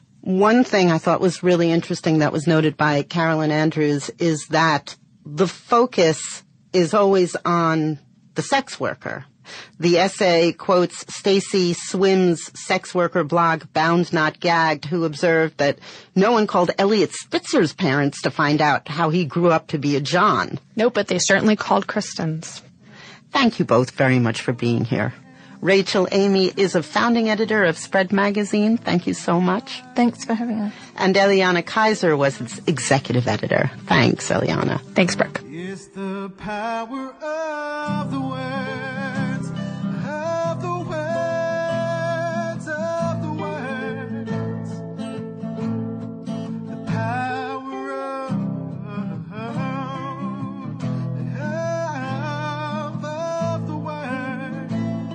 One thing I thought was really interesting that was noted by Carolyn Andrews is that the focus is always on the sex worker. The essay quotes Stacy Swim's sex worker blog Bound Not Gagged, who observed that no one called Elliot Spitzer's parents to find out how he grew up to be a John. Nope, but they certainly called Kristen's. Thank you both very much for being here. Rachel Amy is a founding editor of Spread Magazine. Thank you so much. Thanks for having us. And Eliana Kaiser was its executive editor. Thanks, Eliana. Thanks, Brooke. It's the power of the words, of the words, of the words. The power of, of, of the words.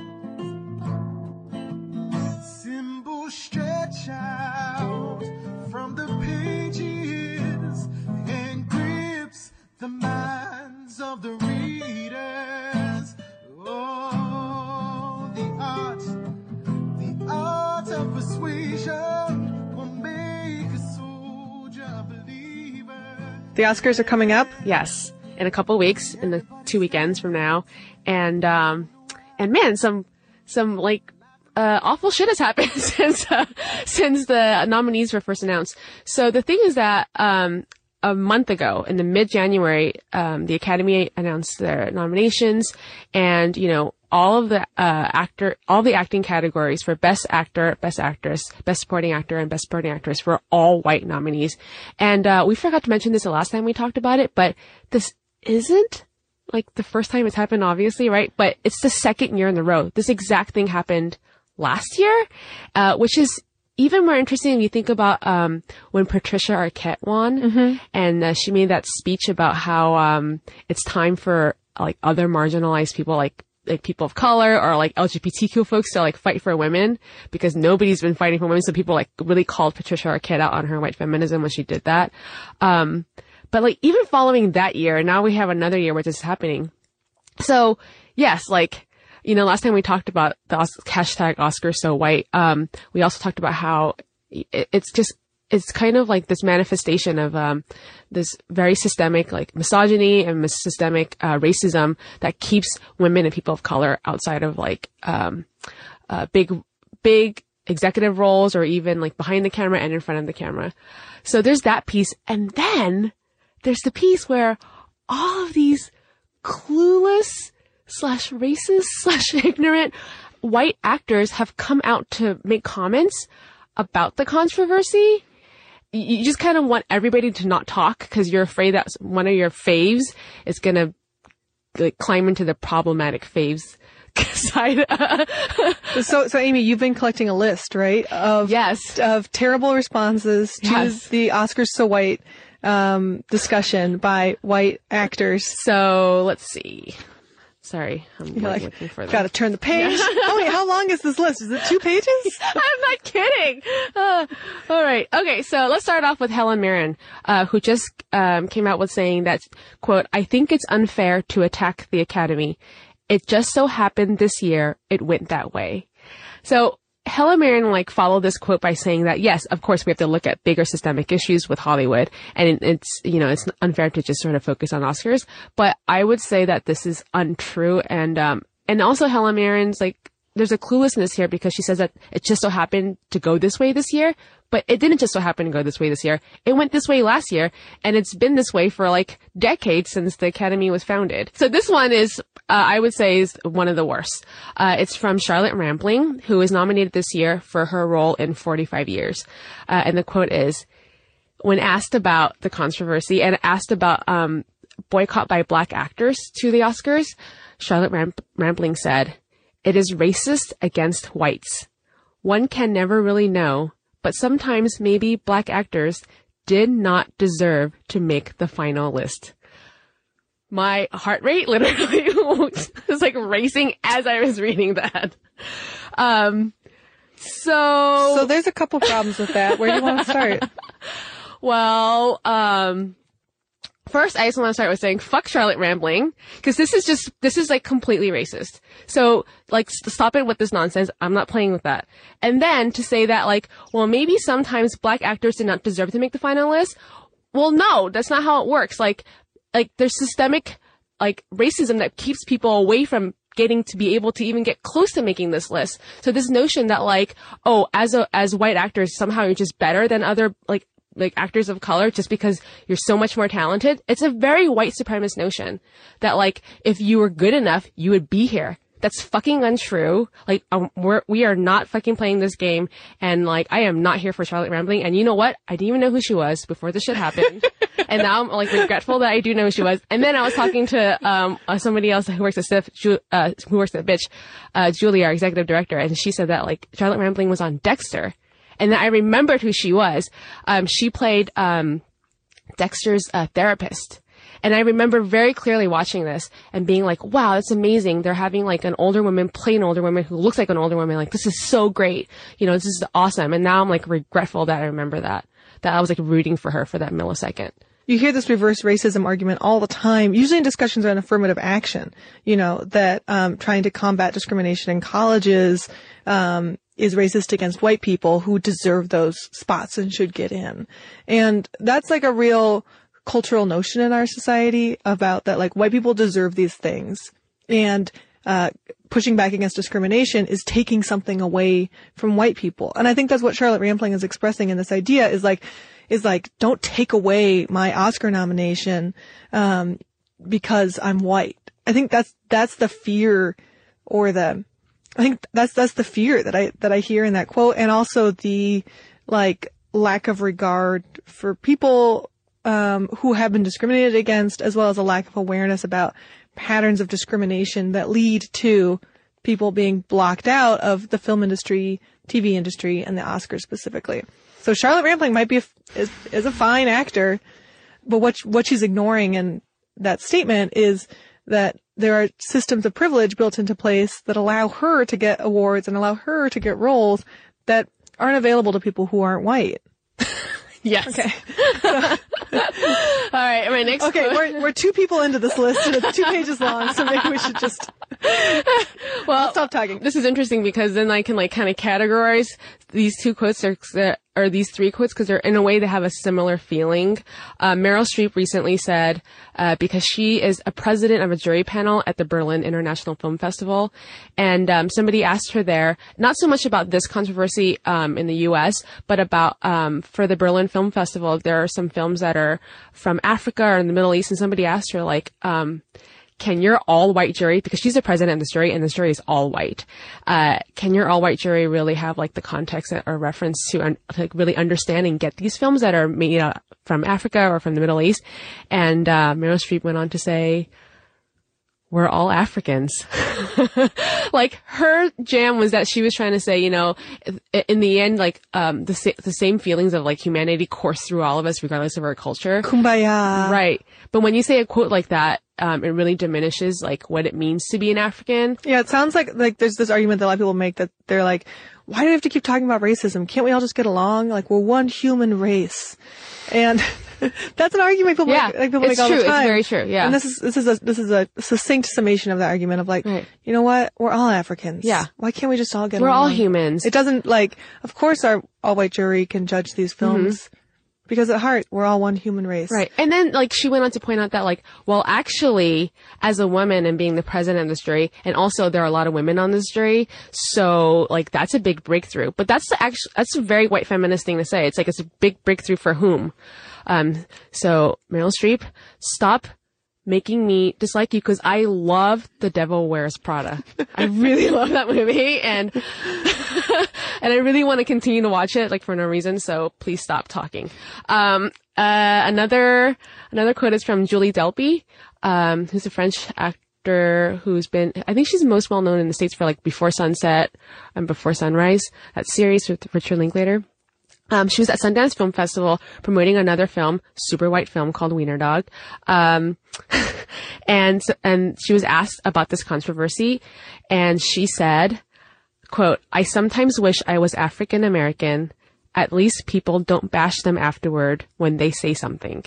Symbols stretch out from the pages and grips the minds of the readers. The Oscars are coming up? Yes. In a couple weeks, in the two weekends from now. And, um, and man, some, some like, uh, awful shit has happened since, uh, since the nominees were first announced. So the thing is that, um, a month ago, in the mid-January, um, the Academy announced their nominations, and, you know, all of the, uh, actor, all the acting categories for Best Actor, Best Actress, Best Supporting Actor, and Best Supporting Actress were all white nominees. And, uh, we forgot to mention this the last time we talked about it, but this isn't like the first time it's happened, obviously, right? But it's the second year in a row. This exact thing happened last year, uh, which is even more interesting when you think about um when Patricia Arquette won, mm-hmm. and uh, she made that speech about how um it's time for like other marginalized people, like like people of color or like L G B T Q folks, to like fight for women, because nobody's been fighting for women. So people like really called Patricia Arquette out on her white feminism when she did that. Um, but like even following that year, now we have another year where this is happening. So yes, like, you know, last time we talked about the Os- hashtag Oscars so white, um, we also talked about how it, it's just, it's kind of like this manifestation of, um, this very systemic, like, misogyny and mis- systemic, uh, racism that keeps women and people of color outside of, like, um, uh, big, big executive roles, or even, like, behind the camera and in front of the camera. So there's that piece. And then there's the piece where all of these clueless, slash racist slash ignorant white actors have come out to make comments about the controversy. You just kind of want everybody to not talk because you're afraid that one of your faves is going to like climb into the problematic faves side. so, so Amy, you've been collecting a list, right? Of, yes. Of terrible responses to yes. the Oscars so white, um, discussion by white actors. So let's see. Sorry, I'm You're like, like, looking for them. Gotta turn the page. Oh wait, how long is this list? Is it two pages? I'm not kidding. Uh, all right. Okay. So let's start off with Helen Mirren, uh, who just, um, came out with saying that, quote, "I think it's unfair to attack the Academy. It just so happened this year it went that way." So Helen Mirren like followed this quote by saying that, yes, of course we have to look at bigger systemic issues with Hollywood, and it's, you know, it's unfair to just sort of focus on Oscars, but I would say that this is untrue. And, um, and also Helen Mirren's like, there's a cluelessness here because she says that it just so happened to go this way this year, but it didn't just so happen to go this way this year. It went this way last year, and it's been this way for like decades since the Academy was founded. So this one is, uh, I would say is one of the worst. Uh, it's from Charlotte Rampling, who was nominated this year for her role in forty-five years. Uh, and the quote is, when asked about the controversy and asked about, um, boycott by black actors to the Oscars, Charlotte Ramp- Rampling said, "It is racist against whites. One can never really know, but sometimes maybe black actors did not deserve to make the final list." My heart rate literally was like racing as I was reading that. Um, so. So there's a couple problems with that. Where do you want to start? Well, um, first, I just want to start with saying, fuck Charlotte Rampling, because this is just, this is like completely racist. So, like, st- stop it with this nonsense. I'm not playing with that. And then to say that, like, well, maybe sometimes black actors did not deserve to make the final list. Well, no, that's not how it works. Like, like, there's systemic, like, racism that keeps people away from getting to be able to even get close to making this list. So this notion that, like, oh, as a, as white actors, somehow you're just better than other, like, like actors of color just because you're so much more talented. It's a very white supremacist notion that like if you were good enough, you would be here. That's fucking untrue. Like um, we're, we are not fucking playing this game. And like, I am not here for Charlotte Rampling. And you know what? I didn't even know who she was before this shit happened. And now I'm like regretful that I do know who she was. And then I was talking to, um, uh, somebody else who works at Stiff, Ju- uh, who works at Bitch, uh, Julie, our executive director. And she said that like Charlotte Rampling was on Dexter. And then I remembered who she was. Um, she played, um, Dexter's, uh, therapist. And I remember very clearly watching this and being like, wow, that's amazing. They're having like an older woman play an older woman who looks like an older woman. Like, this is so great. You know, this is awesome. And now I'm like regretful that I remember that, that I was like rooting for her for that millisecond. You hear this reverse racism argument all the time, usually in discussions on affirmative action, you know, that, um, trying to combat discrimination in colleges, um, is racist against white people who deserve those spots and should get in. And that's like a real cultural notion in our society about that, like, white people deserve these things. And, uh, pushing back against discrimination is taking something away from white people. And I think that's what Charlotte Rampling is expressing in this idea is like, is like, don't take away my Oscar nomination, um, because I'm white. I think that's, that's the fear or the, I think that's, that's the fear that I, that I hear in that quote. And also the, like, lack of regard for people, um, who have been discriminated against, as well as a lack of awareness about patterns of discrimination that lead to people being blocked out of the film industry, T V industry, and the Oscars specifically. So Charlotte Rampling might be a, is, is a fine actor, but what what she's ignoring in that statement is that there are systems of privilege built into place that allow her to get awards and allow her to get roles that aren't available to people who aren't white. Yes. Okay. All right. My next. Okay, quote. we're we're two people into this list and it's two pages long, so maybe we should just well stop talking. This is interesting because then I can like kind of categorize these two quotes or, or these three quotes because they're in a way they have a similar feeling. Uh, Meryl Streep recently said uh, because she is a president of a jury panel at the Berlin International Film Festival, and um, somebody asked her there not so much about this controversy um, in the U S, but about um, for the Berlin Film Festival there are some films that are from Africa or in the Middle East, and somebody asked her like. Um, Can your all-white jury, because she's the president of this jury, and this jury is all-white, uh, can your all-white jury really have, like, the context or reference to, un- like, really understand and get these films that are made uh, from Africa or from the Middle East? And uh, Meryl Streep went on to say, we're all Africans. Like, her jam was that she was trying to say, you know, in the end, like, um, the, sa- the same feelings of, like, humanity course through all of us, regardless of our culture. Kumbaya. Right. But when you say a quote like that, um, it really diminishes, like, what it means to be an African. Yeah, it sounds like, like, there's this argument that a lot of people make that they're like, why do we have to keep talking about racism? Can't we all just get along? Like, we're one human race. And that's an argument people yeah, make, like people it's make all true. the time. It's very true. Yeah. And this is this is a this is a succinct summation of that argument of like, right. You know what? We're all Africans. Yeah. Why can't we just all get we're along? We're all humans. It doesn't like. Of course, our all white jury can judge these films. Mm-hmm. Because at heart, we're all one human race. Right. And then, like, she went on to point out that, like, well, actually, as a woman and being the president of this jury, and also there are a lot of women on this jury, so, like, that's a big breakthrough. But that's the actually, that's a very white feminist thing to say. It's like, it's a big breakthrough for whom? Um, so, Meryl Streep, stop making me dislike you because I love The Devil Wears Prada. I really love that movie, and and I really want to continue to watch it, like, for no reason, so please stop talking. Um, uh, another, another quote is from Julie Delpy, um, who's a French actor who's been, I think she's most well known in the States for, like, Before Sunset and Before Sunrise, that series with Richard Linklater. Um, she was at Sundance Film Festival promoting another film, super white film called Wiener Dog. Um, and, and she was asked about this controversy, and she said, quote, I sometimes wish I was African American. At least people don't bash them afterward when they say something.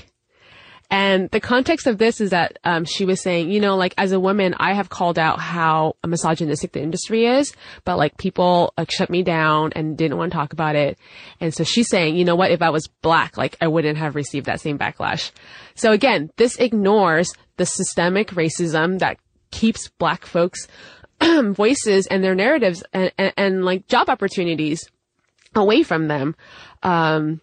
And the context of this is that um she was saying, you know, like, as a woman, I have called out how misogynistic the industry is, but, like, people like shut me down and didn't want to talk about it. And so she's saying, you know what, if I was black, like, I wouldn't have received that same backlash. So again, this ignores the systemic racism that keeps black folks' voices and their narratives and, and, and like job opportunities away from them. Um,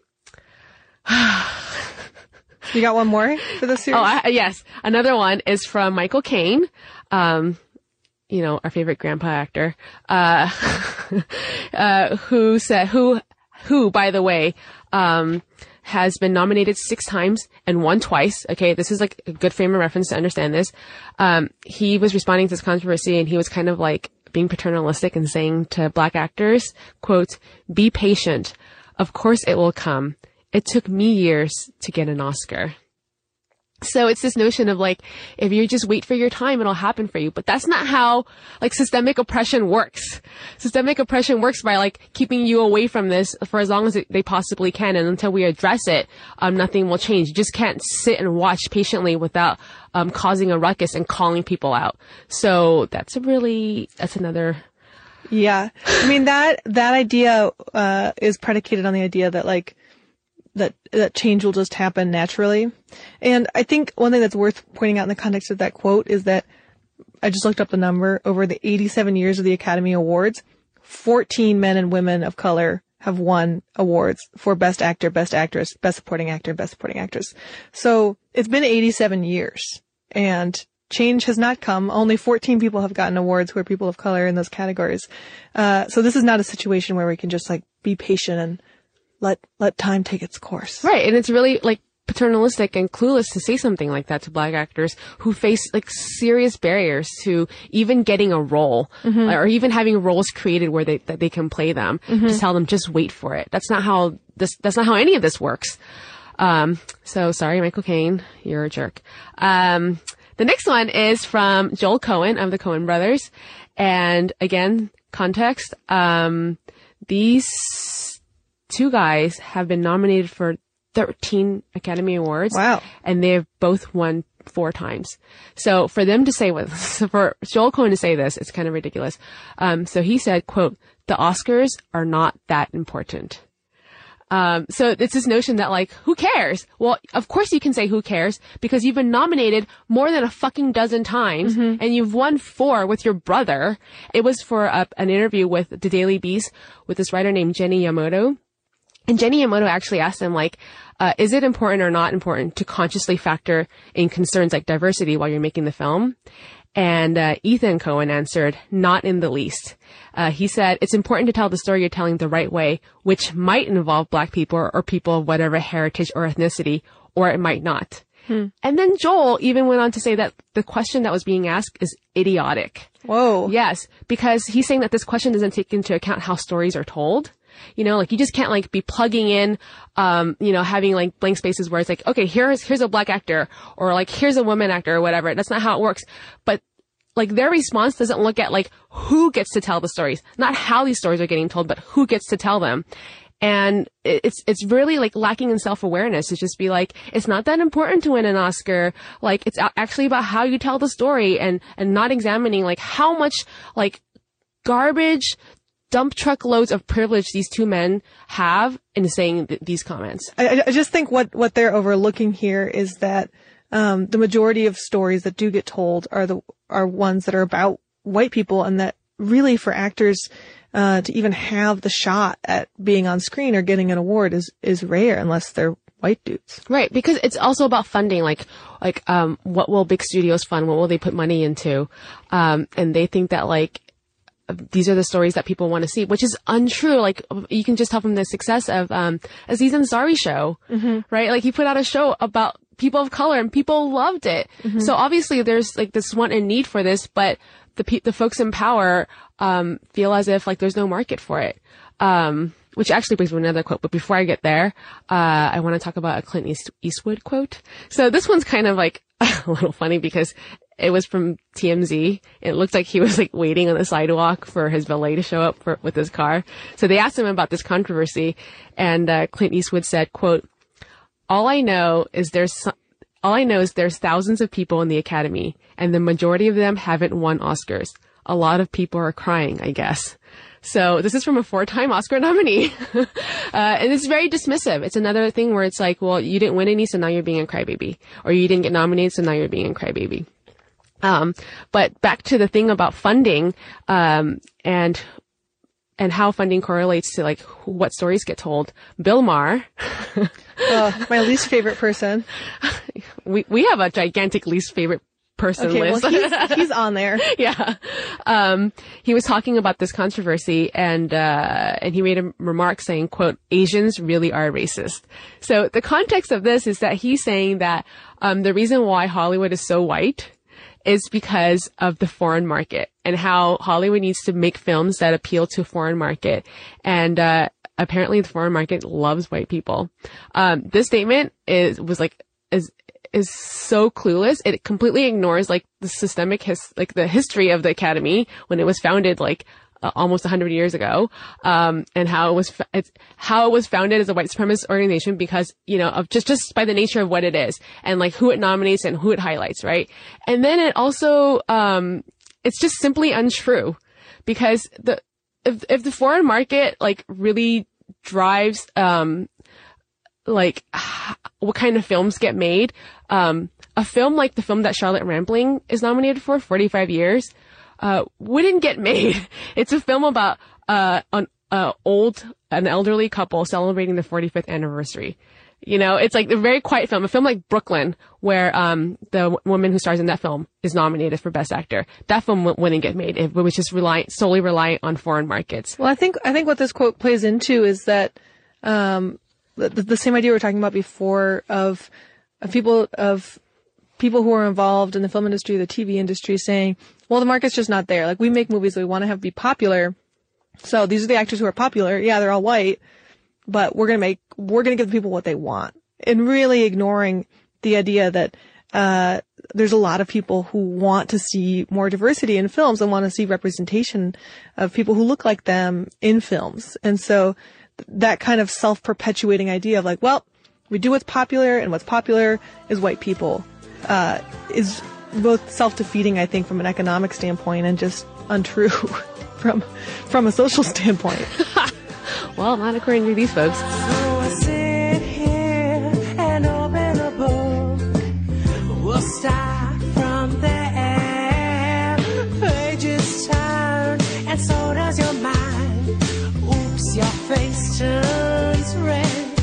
You got one more for this series? Oh, I, yes. Another one is from Michael Caine, um, you know, our favorite grandpa actor, uh, uh, who said, who, who, by the way, um, has been nominated six times and won twice. Okay. This is like a good frame of reference to understand this. Um, he was responding to this controversy, and he was kind of like being paternalistic and saying to black actors, quote, be patient. Of course it will come. It took me years to get an Oscar. So it's this notion of, like, if you just wait for your time, it'll happen for you. But that's not how, like, systemic oppression works. Systemic oppression works by, like, keeping you away from this for as long as it, they possibly can. And until we address it, um, nothing will change. You just can't sit and watch patiently without, um, causing a ruckus and calling people out. So that's a really, that's another. Yeah. I mean, that, that idea, uh, is predicated on the idea that, like, that, that change will just happen naturally. And I think one thing that's worth pointing out in the context of that quote is that I just looked up the number. Over the eighty-seven years of the Academy Awards, fourteen men and women of color have won awards for Best Actor, Best Actress, Best Supporting Actor, Best Supporting Actress. So it's been eighty-seven years, and change has not come. Only fourteen people have gotten awards who are people of color in those categories. Uh, so this is not a situation where we can just like be patient and let, let time take its course. Right. And it's really like paternalistic and clueless to say something like that to black actors who face like serious barriers to even getting a role, mm-hmm. or even having roles created where they, that they can play them. Mm-hmm. Just tell them, just wait for it. That's not how this, that's not how any of this works. Um, so sorry, Michael Caine, you're a jerk. Um, The next one is from Joel Cohen of the Coen Brothers. And again, context, um, these two guys have been nominated for thirteen Academy Awards. Wow. And they've both won four times. So for them to say what, so for Joel Cohen to say this, it's kind of ridiculous. Um, so he said, quote, "The Oscars are not that important." Um, so it's this notion that like, who cares? Well, of course you can say who cares because you've been nominated more than a fucking dozen times, mm-hmm. and you've won four with your brother. It was for a, an interview with the Daily Beast with this writer named Jenny Yamoto. And Jenny Yamoto actually asked him like, uh, is it important or not important to consciously factor in concerns like diversity while you're making the film? And uh, Ethan Coen answered, not in the least. Uh, he said, it's important to tell the story you're telling the right way, which might involve black people or, or people of whatever heritage or ethnicity, or it might not. Hmm. And then Joel even went on to say that the question that was being asked is idiotic. Whoa. Yes, because he's saying that this question doesn't take into account how stories are told. You know, like you just can't like be plugging in, um, you know, having like blank spaces where it's like, okay, here's, here's a black actor or like, here's a woman actor or whatever. That's not how it works. But like their response doesn't look at like who gets to tell the stories, not how these stories are getting told, but who gets to tell them. And it's, it's really like lacking in self-awareness to just be like, it's not that important to win an Oscar. Like it's actually about how you tell the story and, and not examining like how much like garbage, dump truck loads of privilege these two men have in saying th- these comments. I, I just think what, what they're overlooking here is that, um, the majority of stories that do get told are the, are ones that are about white people, and that really for actors, uh, to even have the shot at being on screen or getting an award is, is rare unless they're white dudes. Right. Because it's also about funding, like, like, um, what will big studios fund? What will they put money into? Um, and they think that like, these are the stories that people want to see, which is untrue. Like, you can just tell from the success of, um, Aziz Ansari show, mm-hmm. right? Like, he put out a show about people of color and people loved it. Mm-hmm. So obviously there's like this want and need for this, but the pe- the folks in power, um, feel as if like there's no market for it. Um, which actually brings me to another quote. But before I get there, uh, I want to talk about a Clint East- Eastwood quote. So this one's kind of like a little funny because it was from T M Z. It looked like he was like waiting on the sidewalk for his valet to show up for, with his car. So they asked him about this controversy, and uh, Clint Eastwood said, quote, all I know is there's some, all I know is there's thousands of people in the Academy, and the majority of them haven't won Oscars. A lot of people are crying, I guess. So this is from a four-time Oscar nominee. uh, and it's very dismissive. It's another thing where it's like, well, you didn't win any, so now you're being a crybaby. Or you didn't get nominated, so now you're being a crybaby. Um, but back to the thing about funding, um, and, and how funding correlates to like what stories get told. Bill Maher. uh, my least favorite person. We, we have a gigantic least favorite person okay, list. Well, he's, he's on there. Yeah. Um, he was talking about this controversy, and, uh, and he made a remark saying, quote, Asians really are racist. So the context of this is that he's saying that, um, the reason why Hollywood is so white is because of the foreign market and how Hollywood needs to make films that appeal to a foreign market. And, uh, apparently the foreign market loves white people. Um, this statement is, was like, is, is so clueless. It completely ignores like the systemic his, like the history of the Academy when it was founded like uh, almost a hundred years ago. Um, and how it was, fa- it's how it was founded as a white supremacist organization because, you know, of just, just by the nature of what it is and like who it nominates and who it highlights, right? And then it also, um, it's just simply untrue because the, if, if the foreign market like really drives, um, like what kind of films get made. Um, a film like the film that Charlotte Rampling is nominated for, forty-five years, uh, wouldn't get made. It's a film about uh, an uh, old, an elderly couple celebrating their forty-fifth anniversary. You know, it's like a very quiet film. A film like Brooklyn, where um the w- woman who stars in that film is nominated for Best Actor. That film w- wouldn't get made. It was just reliant, solely reliant on foreign markets. Well, I think I think what this quote plays into is that um the, the same idea we were talking about before of, of people of people who are involved in the film industry, the T V industry, saying, "Well, the market's just not there. Like, we make movies that we want to have be popular. So these are the actors who are popular. Yeah, they're all white, but we're gonna make we're gonna give the people what they want," and really ignoring the idea that uh there's a lot of people who want to see more diversity in films and want to see representation of people who look like them in films. And so th- that kind of self-perpetuating idea of like, well, we do what's popular, and what's popular is white people, uh is both self-defeating, I think, from an economic standpoint, and just untrue from from a social standpoint. Well, not according to these folks. So I sit here and open a book. We'll start from there. Pages turn, and so does your mind. Oops, your face turns red.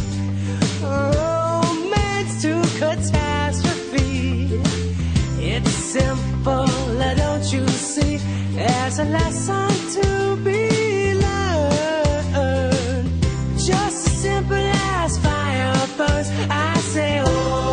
Romance to catastrophe. It's simple, don't you see? There's a lesson to be learned. Just as simple as fire burns. I say, oh.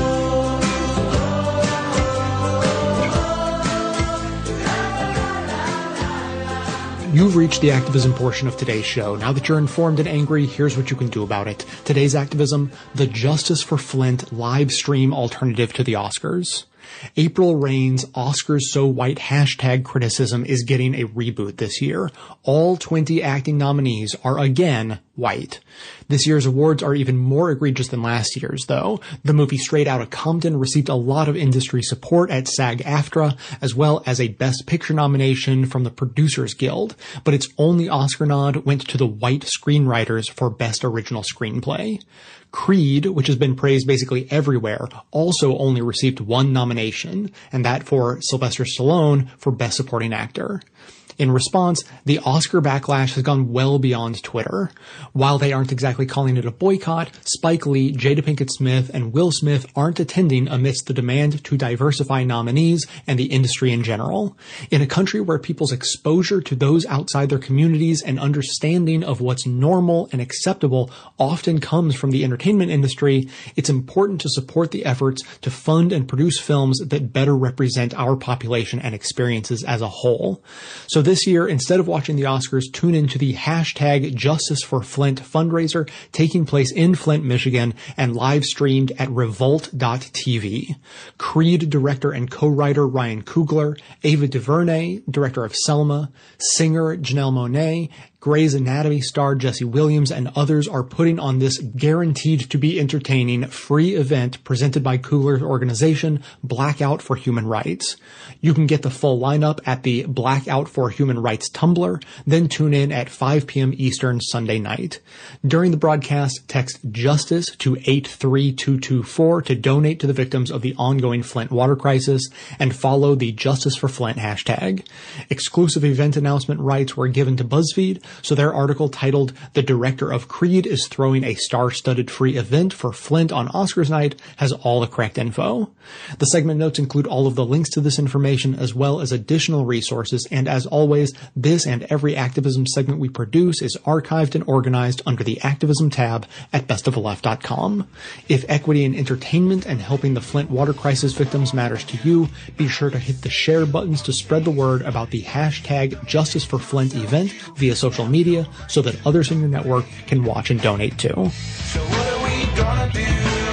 You've reached the activism portion of today's show. Now that you're informed and angry, here's what you can do about it. Today's activism, the Justice for Flint live stream alternative to the Oscars. April Reign's Oscars So White hashtag criticism is getting a reboot this year. All twenty acting nominees are again white. This year's awards are even more egregious than last year's, though. The movie Straight Outta Compton received a lot of industry support at SAG-AFTRA, as well as a Best Picture nomination from the Producers Guild, but its only Oscar nod went to the white screenwriters for Best Original Screenplay. Creed, which has been praised basically everywhere, also only received one nomination, and that for Sylvester Stallone for Best Supporting Actor. In response, the Oscar backlash has gone well beyond Twitter. While they aren't exactly calling it a boycott, Spike Lee, Jada Pinkett Smith, and Will Smith aren't attending amidst the demand to diversify nominees and the industry in general. In a country where people's exposure to those outside their communities and understanding of what's normal and acceptable often comes from the entertainment industry, it's important to support the efforts to fund and produce films that better represent our population and experiences as a whole. So this year, instead of watching the Oscars, tune into the hashtag Justice for Flint fundraiser taking place in Flint, Michigan, and live streamed at revolt dot t v. Creed director and co-writer Ryan Coogler, Ava DuVernay, director of Selma, singer Janelle Monáe, Grey's Anatomy star Jesse Williams, and others are putting on this guaranteed to be entertaining free event presented by Coogler's organization, Blackout for Human Rights. You can get the full lineup at the Blackout for Human Rights Tumblr, then tune in at five p.m. Eastern Sunday night. During the broadcast, text JUSTICE to eight three two two four to donate to the victims of the ongoing Flint water crisis, and follow the Justice for Flint hashtag. Exclusive event announcement rights were given to BuzzFeed, so their article titled "The Director of Creed is Throwing a Star-Studded Free Event for Flint on Oscars Night" has all the correct info. The segment notes include all of the links to this information as well as additional resources, and as always, this and every activism segment we produce is archived and organized under the Activism tab at best of the left dot com. If equity in entertainment and helping the Flint water crisis victims matters to you, be sure to hit the share buttons to spread the word about the hashtag Justice for Flint event via social media so that others in your network can watch and donate too. So what are we gonna do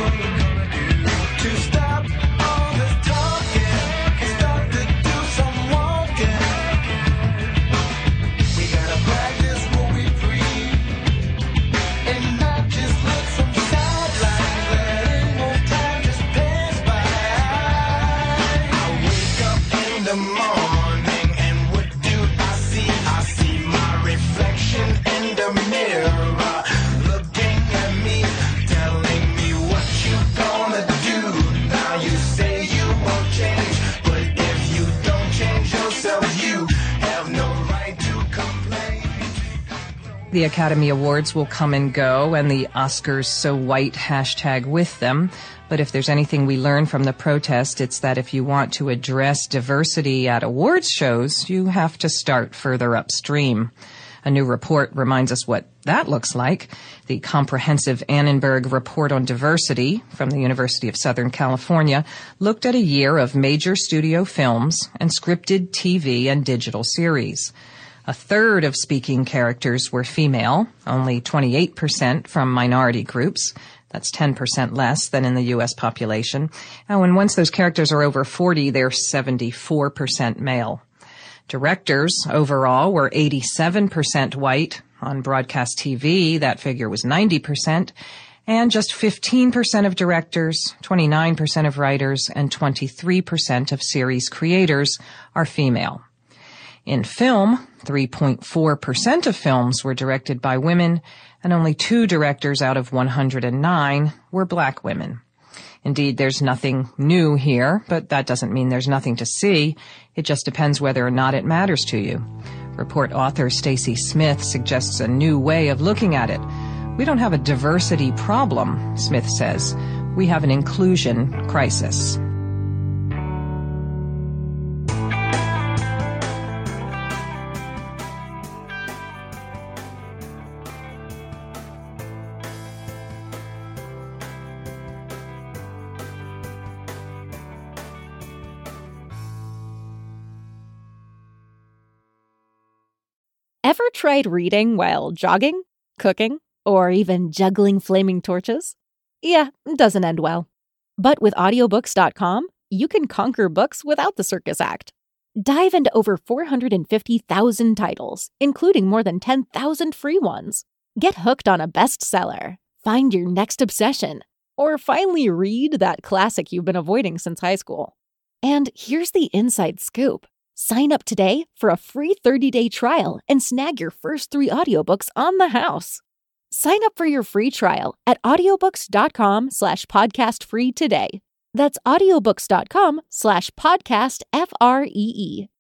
to stop all this talking and start to do some walking? We gotta practice what we preach and not just look from sidelines, letting more time just pass by. I wake up in the morning and what do I see? I see my reflection in the mirror, looking at me The Academy Awards will come and go, and the Oscars so white hashtag with them. But if there's anything we learn from the protest, it's that if you want to address diversity at awards shows, you have to start further upstream. A new report reminds us what that looks like. The comprehensive Annenberg Report on Diversity from the University of Southern California looked at a year of major studio films and scripted T V and digital series. A third of speaking characters were female, only twenty-eight percent from minority groups. That's ten percent less than in the U S population. Oh, and once those characters are over forty, they're seventy-four percent male. Directors overall were eighty-seven percent white. On broadcast T V, that figure was ninety percent. And just fifteen percent of directors, twenty-nine percent of writers, and twenty-three percent of series creators are female. In film, three point four percent of films were directed by women, and only two directors out of one hundred nine were black women. Indeed, there's nothing new here, but that doesn't mean there's nothing to see. It just depends whether or not it matters to you. Report author Stacy Smith suggests a new way of looking at it. We don't have a diversity problem, Smith says. We have an inclusion crisis. Ever tried reading while jogging, cooking, or even juggling flaming torches? Yeah, doesn't end well. But with audiobooks dot com, you can conquer books without the circus act. Dive into over four hundred fifty thousand titles, including more than ten thousand free ones. Get hooked on a bestseller, find your next obsession, or finally read that classic you've been avoiding since high school. And here's the inside scoop. Sign up today for a free thirty-day trial and snag your first three audiobooks on the house. Sign up for your free trial at audiobooks dot com slash podcast free today. That's audiobooks dot com slash podcast F R E E.